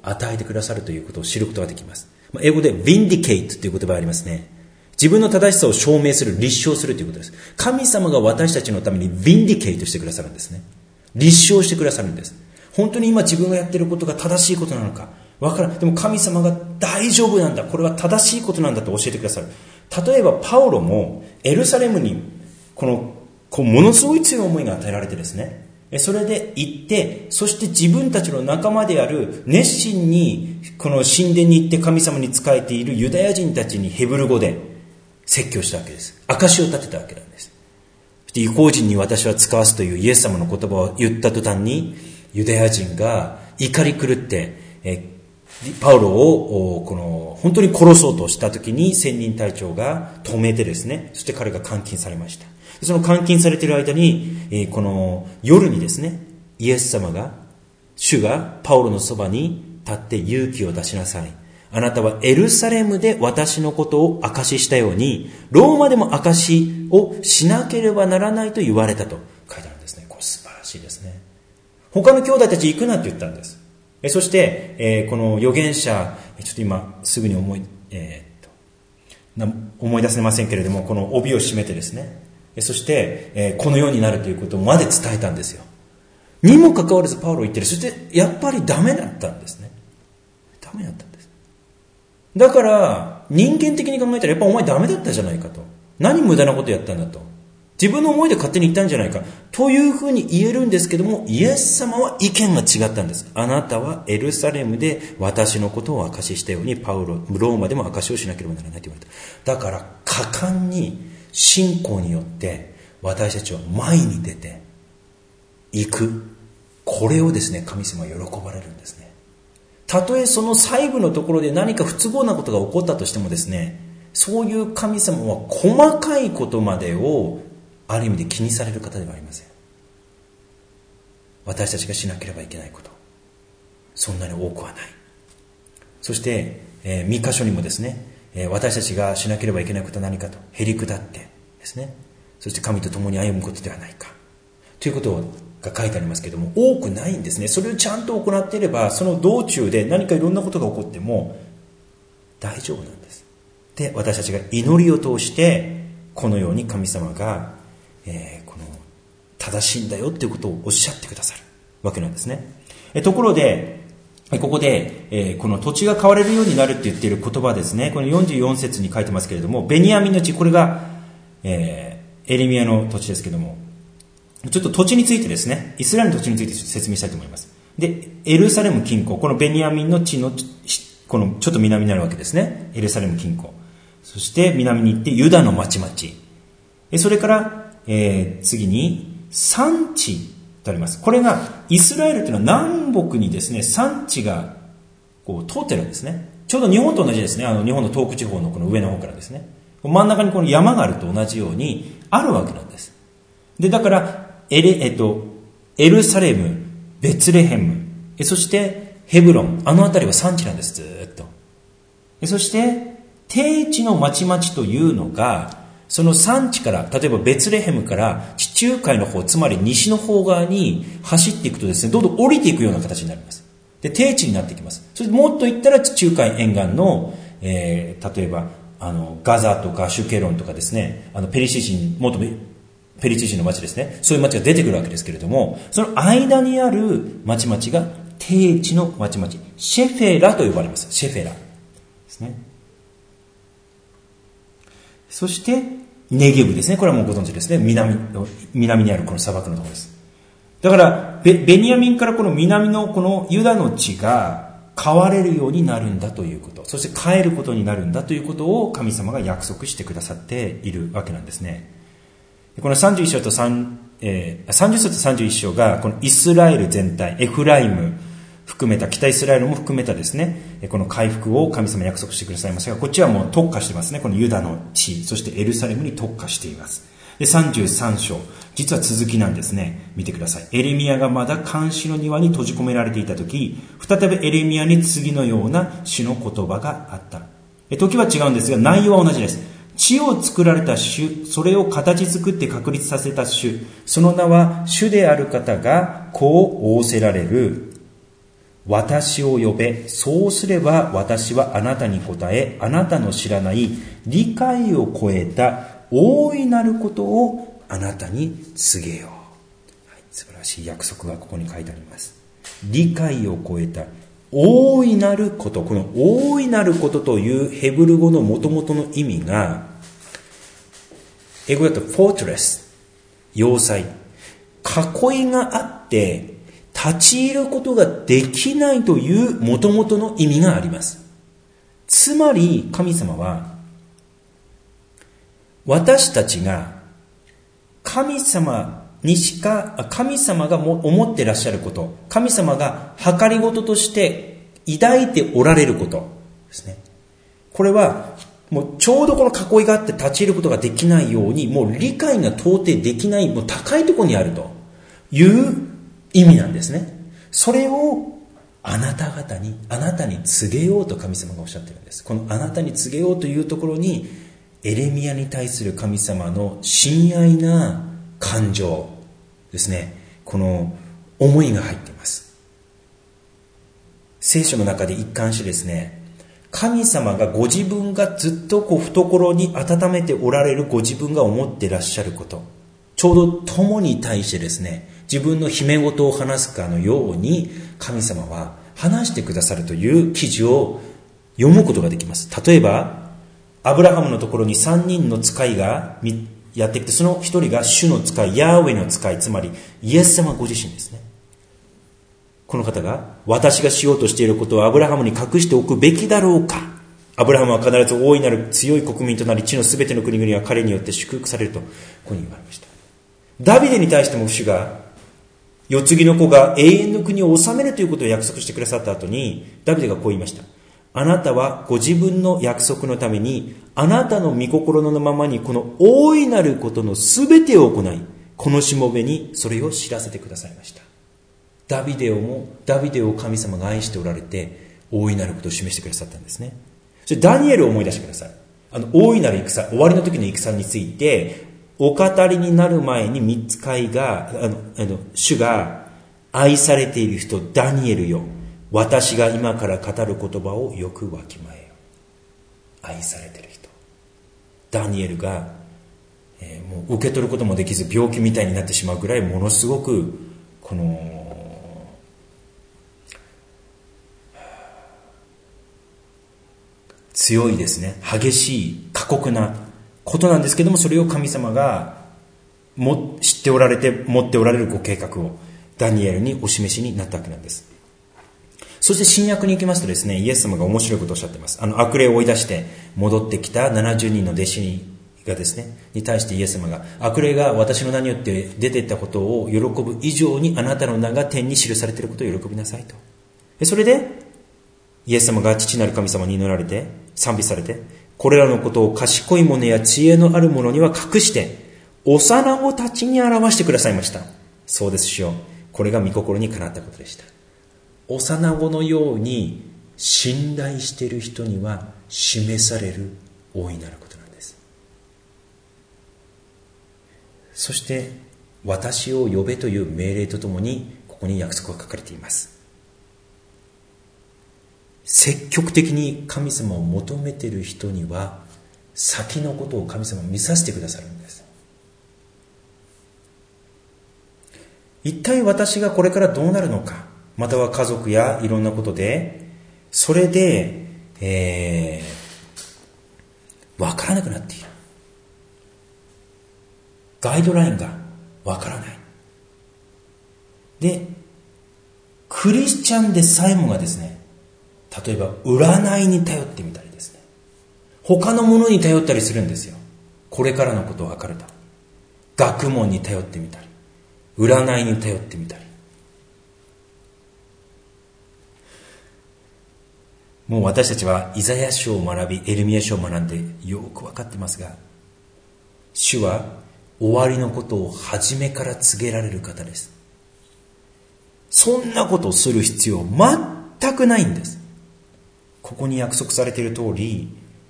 与えてくださるということを知ることができます。英語で vindicate という言葉がありますね。自分の正しさを証明する、立証するということです。神様が私たちのために vindicate してくださるんですね。立証してくださるんです。本当に今自分がやっていることが正しいことなのかわからない。でも神様が大丈夫なんだ、これは正しいことなんだと教えてくださる。例えばパウロもエルサレムにこのこうものすごい強い思いが与えられてですね、それで行って、そして自分たちの仲間である熱心にこの神殿に行って神様に仕えているユダヤ人たちにヘブル語で説教したわけです。証を立てたわけなんです。そして異邦人に私は使わすというイエス様の言葉を言った途端に、ユダヤ人が怒り狂って、えパウロをこの本当に殺そうとした時に千人隊長が止めてですね、そして彼が監禁されました。その監禁されている間に、えこの夜にですね、イエス様が、主がパウロのそばに立って勇気を出しなさい。あなたはエルサレムで私のことを証ししたように、ローマでも証しをしなければならないと言われたと書いてあるんですね。これ素晴らしいですね。他の兄弟たち行くなって言ったんです。えそして、えー、この預言者、ちょっと今すぐに思い、えー、っとな思い出せませんけれども、この帯を締めてですね、そして、えー、このようになるということまで伝えたんですよ。にもかかわらずパウロ言ってる。そしてやっぱりダメだったんですね。ダメだったんです。だから人間的に考えたらやっぱお前ダメだったじゃないかと。何無駄なことやったんだと。自分の思いで勝手に言ったんじゃないかというふうに言えるんですけども、イエス様は意見が違ったんです。あなたはエルサレムで私のことを証ししたように、パウロローマでも証しをしなければならないと言われた。だから果敢に信仰によって私たちは前に出ていく、これをですね、神様は喜ばれるんですね。たとえその細部のところで何か不都合なことが起こったとしてもですね、そういう神様は細かいことまでをある意味で気にされる方ではありません。私たちがしなければいけないこと、そんなに多くはない。そして、えー、三箇所にもですね、えー、私たちがしなければいけないことは何かと、へり下ってですね、そして神と共に歩むことではないかということが書いてありますけれども、多くないんですね。それをちゃんと行っていれば、その道中で何かいろんなことが起こっても大丈夫なんです。で、私たちが祈りを通してこのように神様が、えー、この正しいんだよということをおっしゃってくださるわけなんですね。えところでここで、えー、この土地が買われるようになるって言っている言葉ですね。このよんじゅうよん節に書いてますけれども、ベニヤミンの地、これが、えー、エレミヤの土地ですけれども、ちょっと土地についてですね、イスラエルの土地について説明したいと思います。で、エルサレム近郊、このベニヤミンの地のこのちょっと南になるわけですね。エルサレム近郊、そして南に行ってユダの町々、それから、えー、次に産地とあります。これがイスラエルというのは南北にですね、産地がこう通ってるんですね。ちょうど日本と同じですね。あの日本の東北地方のこの上の方からですね、真ん中にこの山があると同じようにあるわけなんです。で、だからエレ、えっと、エルサレム、ベツレヘム、そしてヘブロン、あの辺りは産地なんです、ずっと。そして低地の町々というのが、その産地から、例えばベツレヘムから地中海の方、つまり西の方側に走っていくとですね、どんどん降りていくような形になります。で、低地になっていきます。それでもっと言ったら地中海沿岸の、えー、例えばあのガザとかシュケロンとかですね、あのペリシ人、元ペリシ人の町ですね、そういう町が出てくるわけですけれども、その間にある町々が低地の町々、シェフェラと呼ばれます。シェフェラですね。そしてネゲブですね。これはもうご存知ですね。南、南にあるこの砂漠のところです。だからベ、ベニヤミンからこの南のこのユダの地が買われるようになるんだということ、そして帰ることになるんだということを神様が約束してくださっているわけなんですね。このさんじゅういっ章と3、えー、さんじゅう章とさんじゅういっ章がこのイスラエル全体、エフライム含めた、北イスラエルも含めたですね、この回復を神様約束してくださいましたが、こっちはもう特化してますね。このユダの地、そしてエルサレムに特化しています。で、さんじゅうさん章、実は続きなんですね。見てください。エレミヤがまだ監視の庭に閉じ込められていた時、再びエレミヤに次のような主の言葉があった。え時は違うんですが、内容は同じです。地を作られた主、それを形作って確立させた主、その名は主である方がこう仰せられる。 私を呼べ。そうすれば私はあなたに答え、あなたの知らない理解を超えた大いなることをあなたに告げよう。はい、素晴らしい約束がここに書いてあります。理解を超えた大いなること。この大いなることというヘブル語の元々の意味が、英語だとフォートレス、要塞、囲いがあって立ち入ることができないという元々の意味があります。つまり神様は、私たちが神様にしか、神様が思っていらっしゃること、神様が計りごととして抱いておられることですね。これはもうちょうどこの囲いがあって立ち入ることができないように、もう理解が到底できない、もう高いところにあるという意味なんですね。それをあなた方に、あなたに告げようと神様がおっしゃっているんです。このあなたに告げようというところに、エレミヤに対する神様の親愛な感情ですね、この思いが入っています。聖書の中で一貫してですね、神様がご自分がずっとこう懐に温めておられるご自分が思っていらっしゃること、ちょうど友に対してですね、自分の秘め事を話すかのように神様は話してくださるという記事を読むことができます。例えばアブラハムのところにさんにんの使いがやってきて、その一人が主の使い、ヤーウェの使い、つまりイエス様ご自身ですね。この方が、私がしようとしていることをアブラハムに隠しておくべきだろうか。アブラハムは必ず大いなる強い国民となり、地のすべての国々は彼によって祝福されると、ここに言われました。ダビデに対しても主が、世継ぎの子が永遠の国を治めるということを約束してくださった後に、ダビデがこう言いました。あなたはご自分の約束のために、あなたの御心のままにこの大いなることのすべてを行い、このしもべにそれを知らせてくださいました。ダビデをも、ダビデを神様が愛しておられて、大いなることを示してくださったんですね。それダニエルを思い出してください。あの、大いなる戦、終わりの時の戦について、お語りになる前に御使いが、あの、あの、主が愛されている人、ダニエルよ。私が今から語る言葉をよくわきまえよ。愛されている人。ダニエルが、えー、もう受け取ることもできず病気みたいになってしまうぐらいものすごく、この、強いですね。激しい、過酷なことなんですけども、それを神様がも知っておられて、持っておられるご計画をダニエルにお示しになったわけなんです。そして新約に行きますとですね、イエス様が面白いことをおっしゃっています。あの悪霊を追い出して戻ってきたななじゅうにんの弟子がですね、に対してイエス様が、悪霊が私の名によって出ていったことを喜ぶ以上にあなたの名が天に記されていることを喜びなさいと。それでイエス様が父なる神様に祈られて賛美されて、これらのことを賢い者や知恵のある者には隠して幼子たちに表してくださいました。そうです、主よ。これが御心にかなったことでした。幼子のように信頼している人には示される大いなることなんです。そして私を呼べという命令とともにここに約束が書かれています。積極的に神様を求めている人には先のことを神様は見させてくださるんです。一体私がこれからどうなるのか、または家族やいろんなことでそれで、えー、分からなくなっている。ガイドラインが分からない。で、クリスチャンでさえもがですね、例えば占いに頼ってみたりですね、他のものに頼ったりするんですよ。これからのことを分かると。学問に頼ってみたり、占いに頼ってみたり。もう私たちはイザヤ書を学び、エレミヤ書を学んでよく分かってますが、主は終わりのことを初めから告げられる方です。そんなことをする必要全くないんです。ここに約束されている通り、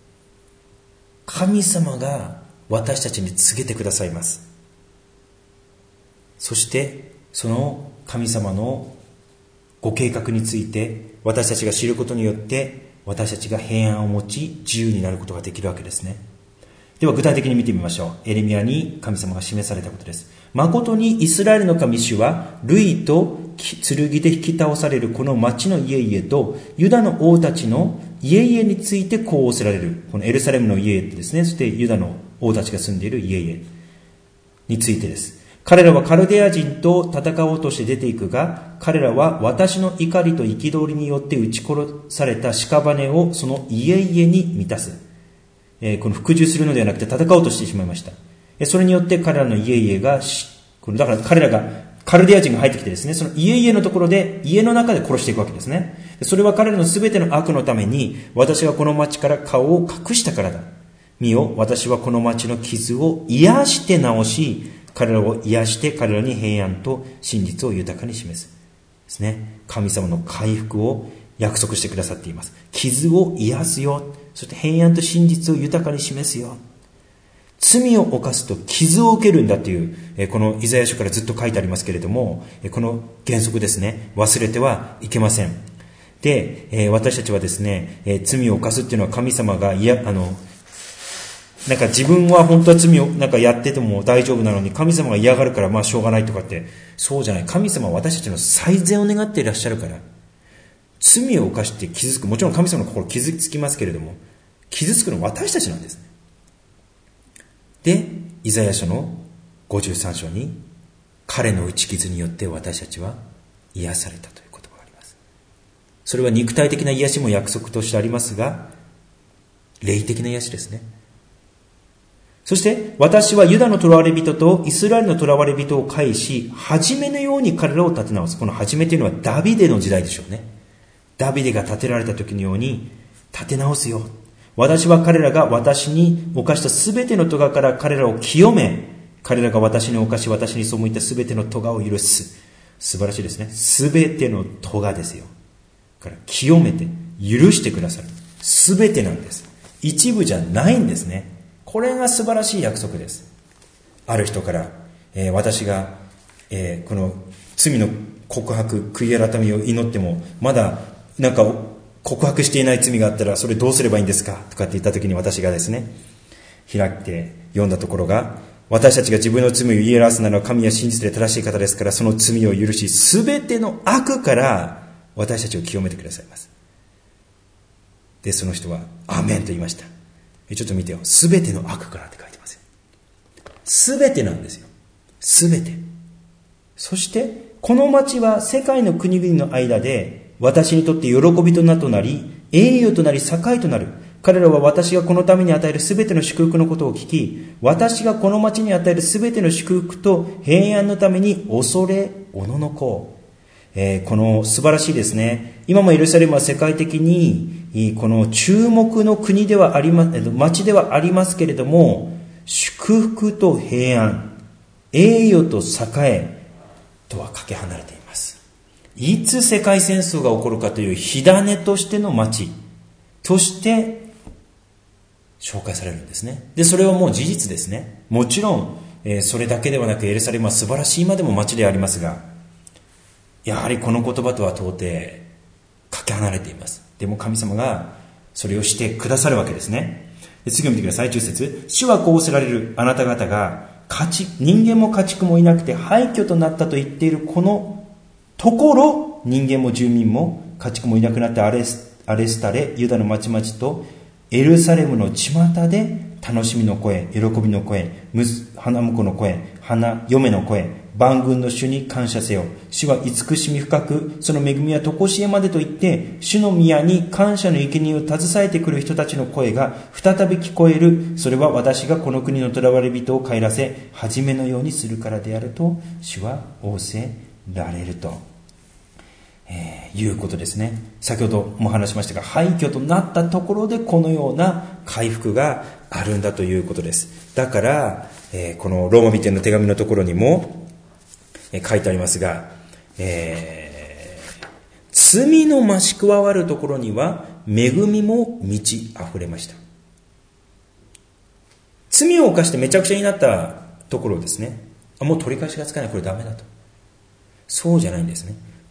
神様が私たちに告げてくださいます。そしてその神様のご計画について私たちが知ることによって私たちが平安を持ち自由になることができるわけですね。では具体的に見てみましょう。エレミヤに神様が示されたことです。誠にイスラエルの神主は類と剣で引き倒されるこの町の家々とユダの王たちの家々についてこう仰せられる。このエルサレムの家々ですね、そしてユダの王たちが住んでいる家々についてです。彼らはカルデア人と戦おうとして出ていくが、彼らは私の怒りと憤りによって撃ち殺された屍をその家々に満たす。えー、この服従するのではなくて戦おうとしてしまいました。それによって彼らの家々が、だから彼らが、カルデア人が入ってきてですね、その家々のところで、家の中で殺していくわけですね。それは彼らのすべての悪のために、私がこの町から顔を隠したからだ。見よ、私はこの町の傷を癒して治し、彼らを癒して彼らに平安と真実を豊かに示す。ですね。神様の回復を約束してくださっています。傷を癒すよ。そして平安と真実を豊かに示すよ。罪を犯すと傷を受けるんだという、このイザヤ書からずっと書いてありますけれども、この原則ですね、忘れてはいけません。で、私たちはですね、罪を犯すっていうのは神様がいや、あの、なんか自分は本当は罪をなんかやってても大丈夫なのに神様が嫌がるからまあしょうがないとかって、そうじゃない。神様は私たちの最善を願っていらっしゃるから、罪を犯して傷つく、もちろん神様の心傷つきますけれども、傷つくのは私たちなんですね。で、イザヤ書のごじゅうさん章に、彼の打ち傷によって私たちは癒されたという言葉があります。それは肉体的な癒しも約束としてありますが、霊的な癒しですね。そして、私はユダの囚われ人とイスラエルの囚われ人を返し、初めのように彼らを立て直す。この初めというのはダビデの時代でしょうね。ダビデが立てられた時のように立て直すよ。私は彼らが私に犯したすべての咎から彼らを清め、彼らが私に犯し私に背いたすべての咎を許す。素晴らしいですね。すべての咎ですよ。から清めて許してくださる。すべてなんです。一部じゃないんですね。これが素晴らしい約束です。ある人から、えー、私が、えー、この罪の告白、悔い改めを祈ってもまだなんか告白していない罪があったらそれどうすればいいんですかとかって言った時に私がですね、開いて読んだところが、私たちが自分の罪を言い表すなら神は真実で正しい方ですから、その罪を許しすべての悪から私たちを清めてくださいます。で、その人はアーメンと言いました。ちょっと見てよ。すべての悪からって書いてますよ。すべてなんですよ。すべて。そして、この町は世界の国々の間で私にとって喜びとなとなり、栄誉となり栄となる。彼らは私がこのために与えるすべての祝福のことを聞き、私がこの町に与えるすべての祝福と平安のために恐れおののこう。えー、この素晴らしいですね。今もエルサレムは世界的にこの注目の国ではありま、町ではありますけれども、祝福と平安、栄誉と栄えとはかけ離れています。いつ世界戦争が起こるかという火種としての町として紹介されるんですね。で、それはもう事実ですね。もちろん、えー、それだけではなくエルサレムは素晴らしい今でも町でありますが、やはりこの言葉とは到底かけ離れています。でも神様がそれをしてくださるわけですね。で、次を見てください。じゅう節。主はこうせられる。あなた方が家畜、人間も家畜もいなくて廃墟となったと言っているこのところ、人間も住民も家畜もいなくなって荒れ廃れ、ユダの町々とエルサレムの巷で楽しみの声、喜びの声、花婿の声、花嫁の声、万軍の主に感謝せよ。主は慈しみ深く、その恵みは常しえまでと言って、主の宮に感謝の生贄を携えてくる人たちの声が再び聞こえる。それは私がこの国の囚われ人を帰らせ、初めのようにするからであると、主は仰せられると、えー、いうことですね。先ほども話しましたが、廃墟となったところでこのような回復があるんだということです。だから、えー、このローマ人への手紙のところにも、書いてありますが、えー、罪の増し加わるところには恵みも満ち溢れました。罪を犯してめちゃくちゃになったところですね。あ、もう取り返しがつかない、これダメだと。そうじゃないんですね。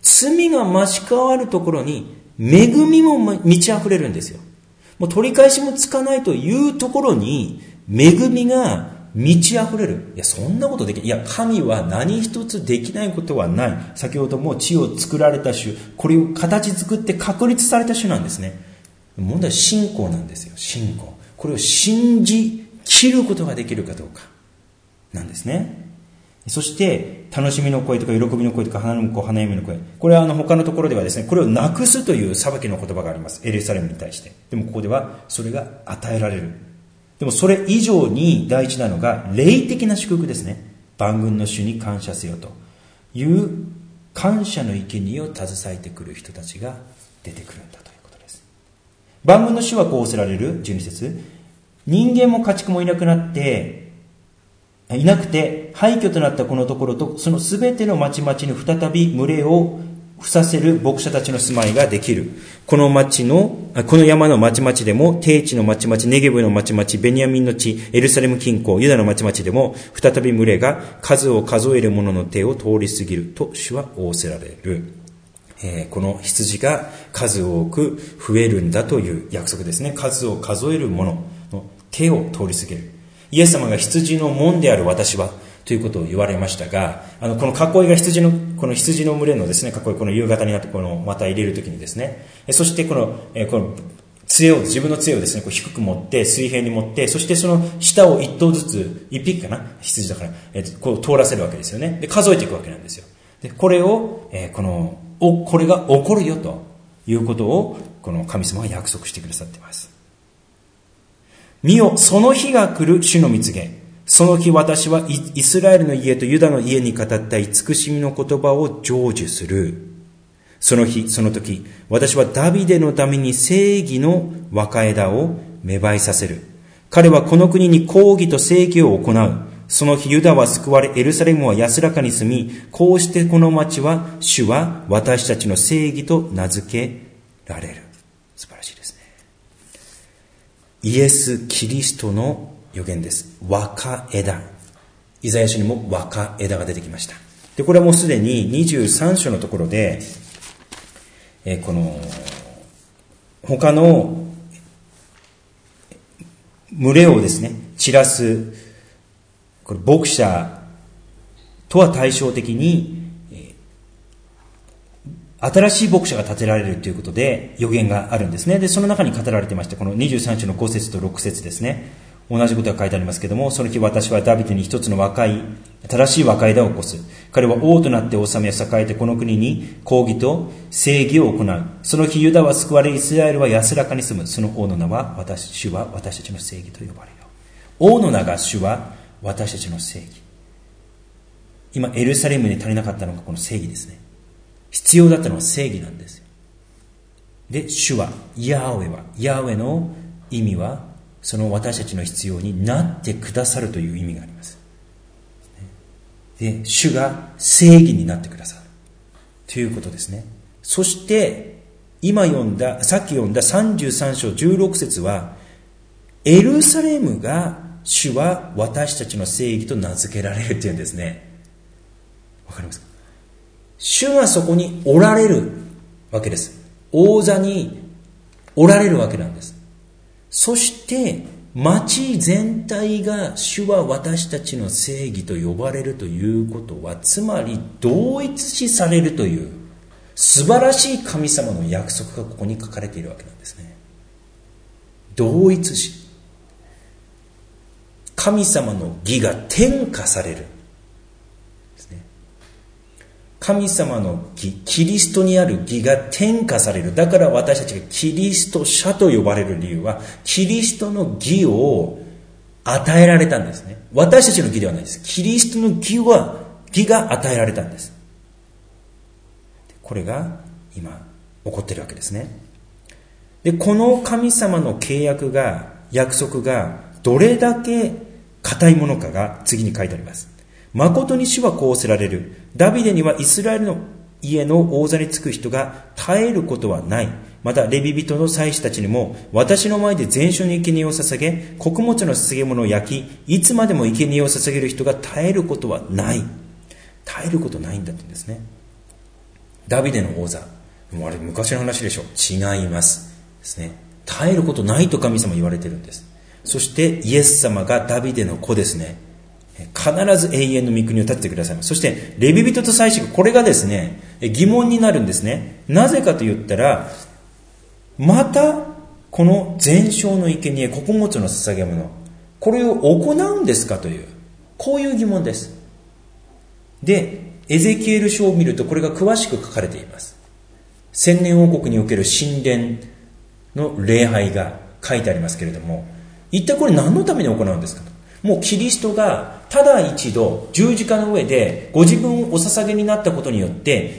罪が増し変わるところに恵みも満ち溢れるんですよ。もう取り返しもつかないというところに恵みが満ち溢れる。いや、そんなことできない。いや、神は何一つできないことはない。先ほども地を作られた主、これを形作って確立された主なんですね。問題は信仰なんですよ。信仰。これを信じ切ることができるかどうかなんですね。そして楽しみの声とか喜びの声とか花の声、花嫁の声、これはあの他のところではですね、これをなくすという裁きの言葉があります。エルサレムに対して。でもここではそれが与えられる。でもそれ以上に大事なのが霊的な祝福ですね。万軍の主に感謝せよという感謝の生贄を携えてくる人たちが出てくるんだということです。万軍の主はこう仰せられるじゅうに節、人間も家畜もいなくなっていなくて廃墟となったこのところとそのすべての町々に再び群れを伏させる牧者たちの住まいができる。この町の、この山の町々でも、低地の町々、ネゲブの町々、ベニヤミンの地、エルサレム近郊、ユダの町々でも、再び群れが数を数える者の手を通り過ぎると主は仰せられる。えー、この羊が数多く増えるんだという約束ですね。数を数える者の手を通り過ぎる。イエス様が羊の門である私は、ということを言われましたが、あのこの囲いが羊のこの羊の群れのですね囲い、この夕方になってこのまた入れるときにですね、そしてこのえこの杖を自分の杖をですねこう低く持って水平に持って、そしてその下を一頭ずつ一匹かな羊だからえこう通らせるわけですよね。で数えていくわけなんですよ。でこれをえこのおこれが起こるよということをこの神様が約束してくださっています。見よ、その日が来る主の御告げ。その日私はイスラエルの家とユダの家に語った慈しみの言葉を成就する。その日、その時、私はダビデのために正義の若枝を芽生えさせる。彼はこの国に公義と正義を行う。その日、ユダは救われ、エルサレムは安らかに住み、こうしてこの町は、主は私たちの正義と名付けられる。素晴らしいですね。イエス・キリストの予言です。若枝。イザヤ書にも若枝が出てきました。で、これはもうすでににじゅうさん章のところで、えー、この、他の群れをですね、散らす、これ牧者とは対照的に、えー、新しい牧者が立てられるということで予言があるんですね。で、その中に語られてまして、このにじゅうさん章のご節とろく節ですね。同じことが書いてありますけども、その日私はダビデに一つの若い、正しい若枝を起こす。彼は王となって治めを栄えてこの国に公義と正義を行う。その日ユダは救われ、イスラエルは安らかに住む。その王の名は私、主は私たちの正義と呼ばれる。王の名が主は私たちの正義。今エルサレムに足りなかったのがこの正義ですね。必要だったのは正義なんですよ。で、主は、ヤーウェは、ヤーウェの意味はその私たちの必要になってくださるという意味があります。で、主が正義になってくださるということですね。そして今読んだ、さっき読んださんじゅうさん章じゅうろく節は、エルサレムが主は私たちの正義と名付けられるというんですね。わかりますか？主がそこにおられるわけです。王座におられるわけなんです。そして町全体が主は私たちの正義と呼ばれるということは、つまり同一視されるという素晴らしい神様の約束がここに書かれているわけなんですね。同一視。神様の義が転化されるですね。神様の義、キリストにある義が転化される。だから私たちがキリスト者と呼ばれる理由は、キリストの義を与えられたんですね。私たちの義ではないです。キリストの義は、義が与えられたんです。これが今起こっているわけですね。で、この神様の契約が、約束がどれだけ固いものかが次に書いてあります。誠に主はこう仰せられる。ダビデにはイスラエルの家の王座につく人が絶えることはない。またレビ人の祭司たちにも、私の前で全焼の生贄を捧げ、穀物の捧げ物を焼き、いつまでも生贄を捧げる人が絶えることはない。絶えることないんだって言うんですね。 ダビデの王座、もうあれ昔の話でしょ。違いますですね。耐えることないと神様言われてるんです。そしてイエス様がダビデの子ですね。必ず永遠の御国を建ててくださいます。そしてレビ人と祭司が、これがですね疑問になるんですね。なぜかと言ったら、またこの全焼の生贄、穀物の捧げ物、これを行うんですかという、こういう疑問です。で、エゼキエル書を見るとこれが詳しく書かれています。千年王国における神殿の礼拝が書いてありますけれども、一体これ何のために行うんですかと。もうキリストがただ一度十字架の上でご自分をお捧げになったことによって、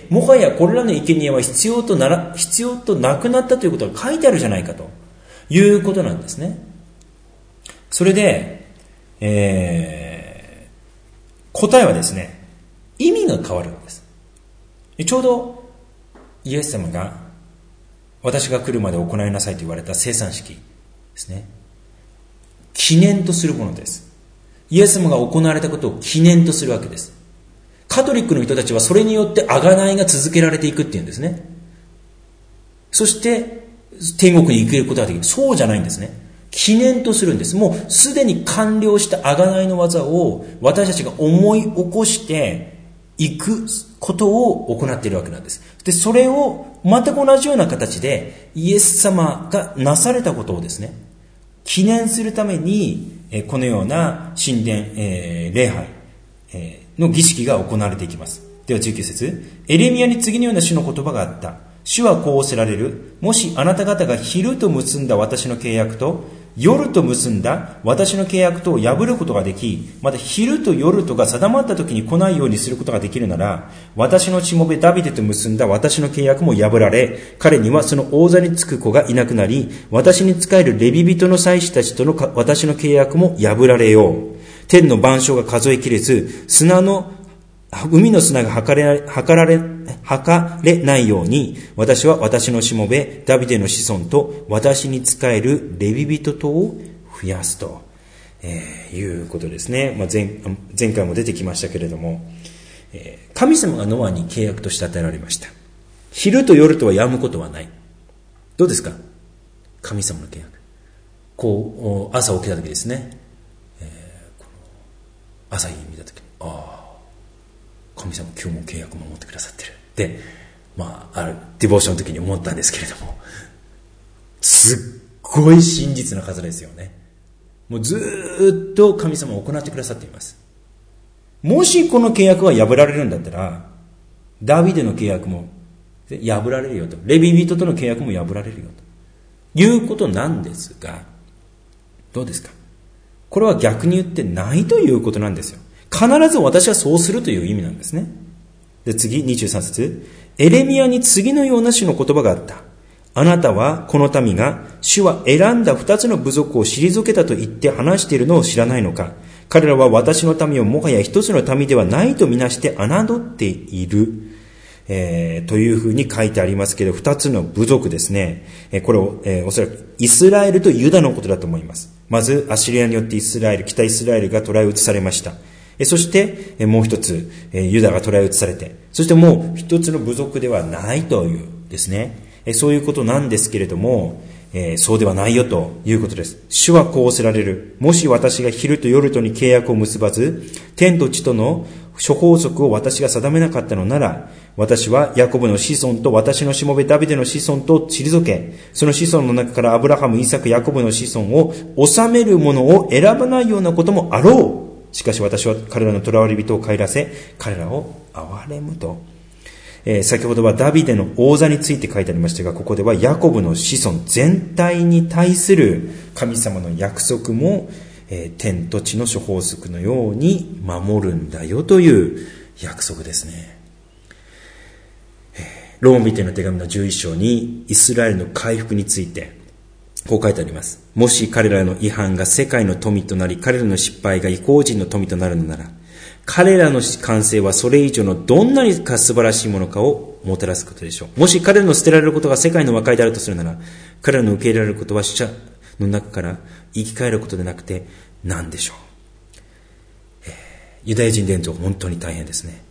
もはやこれらの生贄は必要となら必要となくなったということが書いてあるじゃないかということなんですね。それで、えー、答えはですね、意味が変わるんです。ちょうどイエス様が私が来るまで行いなさいと言われた聖餐式ですね、記念とするものです。イエス様が行われたことを記念とするわけです。カトリックの人たちはそれによって贖いが続けられていくっていうんですね。そして天国に行けることができる。そうじゃないんですね。記念とするんです。もうすでに完了した贖いの技を私たちが思い起こしていくことを行っているわけなんです。で、それを全く同じような形でイエス様がなされたことをですね、記念するためにこのような神殿、えー、礼拝、えー、の儀式が行われていきます。ではじゅうきゅう節、エレミヤに次のような主の言葉があった。主はこうおせられる。もしあなた方が昼と結んだ私の契約と夜と結んだ私の契約とを破ることができ、また昼と夜とが定まった時に来ないようにすることができるなら、私のしもべダビデと結んだ私の契約も破られ、彼にはその王座につく子がいなくなり、私に仕えるレビ人の祭司たちとの私の契約も破られよう。天の万象が数えきれず、砂の海の砂が測れ、測られ、測れないように、私は私のしもべ、ダビデの子孫と、私に仕えるレビ人とを増やすと、えー、いうことですね。まあ、前、前回も出てきましたけれども、えー、神様がノアに契約として与えられました。昼と夜とはやむことはない。どうですか？神様の契約。こう、朝起きた時ですね。えー、この朝日見た時に、ああ、神様今日も契約守ってくださってるで、まあ、あるディボーションの時に思ったんですけれども、すっごい真実な方ですよね。もうずっと神様を行ってくださっています。もしこの契約が破られるんだったら、ダビデの契約も破られるよと、レビ人との契約も破られるよということなんですが、どうですか？これは逆に言ってないということなんですよ。必ず私はそうするという意味なんですね。で、次、にじゅうさん節。エレミヤに次のような主の言葉があった。あなたはこの民が主は選んだ二つの部族を退けたと言って話しているのを知らないのか。彼らは私の民をもはや一つの民ではないとみなして侮っている。えー、というふうに書いてありますけど、二つの部族ですね。えー、これを、えー、おそらくイスラエルとユダのことだと思います。まず、アシリアによってイスラエル、北イスラエルが捕らえ移されました。そしてもう一つユダが捕らえ移されて、そしてもう一つの部族ではないというですね、そういうことなんですけれども、そうではないよということです。主はこうおせられる。もし私が昼と夜とに契約を結ばず、天と地との諸法則を私が定めなかったのなら、私はヤコブの子孫と私のしもべダビデの子孫と退け、その子孫の中からアブラハム、イサク、ヤコブの子孫を治めるものを選ばないようなこともあろう。しかし私は彼らの囚われ人を帰らせ、彼らを憐れむと。えー、先ほどはダビデの王座について書いてありましたが、ここではヤコブの子孫全体に対する神様の約束も、えー、天と地の諸法則のように守るんだよという約束ですね。えー、ローマ人の手紙のじゅういっ章にイスラエルの回復についてこう書いてあります。もし彼らの違反が世界の富となり、彼らの失敗が異邦人の富となるのなら、彼らの完成はそれ以上のどんなにか素晴らしいものかをもたらすことでしょう。もし彼らの捨てられることが世界の和解であるとするなら、彼らの受け入れられることは死者の中から生き返ることでなくて何でしょう。えー、ユダヤ人伝統本当に大変ですね。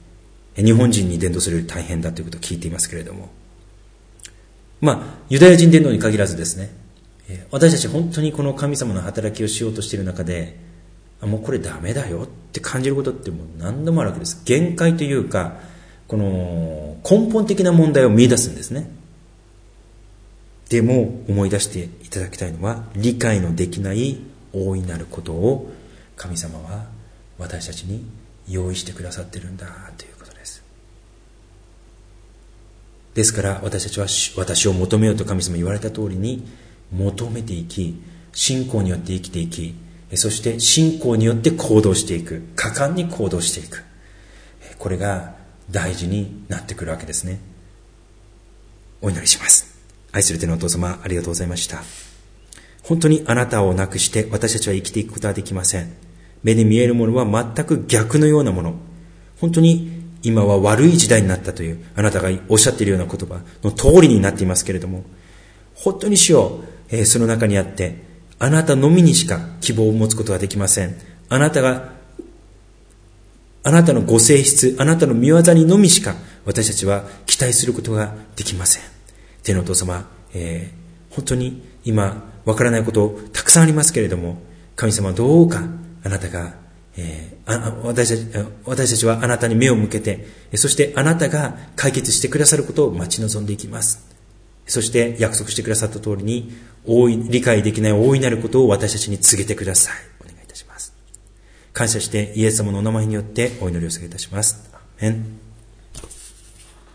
日本人に伝道するより大変だということを聞いていますけれども、まあユダヤ人伝道に限らずですね、私たち本当にこの神様の働きをしようとしている中で、もうこれダメだよって感じることってもう何度もあるわけです。限界というか、この根本的な問題を見出すんですね。でも思い出していただきたいのは、理解のできない大いなることを神様は私たちに用意してくださっているんだということです。ですから私たちは私を求めようと神様言われた通りに求めていき、信仰によって生きていき、そして信仰によって行動していく、果敢に行動していく、これが大事になってくるわけですね。お祈りします。愛する天のお父様、ありがとうございました。本当にあなたをなくして私たちは生きていくことはできません。目に見えるものは全く逆のようなもの、本当に今は悪い時代になったというあなたがおっしゃっているような言葉の通りになっていますけれども、本当に主よ、えー、その中にあってあなたのみにしか希望を持つことはできません。あなたがあなたのご性質、あなたの御業にのみしか私たちは期待することができません。天のお父様、えー、本当に今わからないことたくさんありますけれども、神様どうかあなたが、えー、あ私たち、私たちはあなたに目を向けて、そしてあなたが解決してくださることを待ち望んでいきます。そして約束してくださった通りに大い理解できない大いなることを私たちに告げてください。お願いいたします。感謝してイエス様のお名前によってお祈りを捧げいたします。アーメン。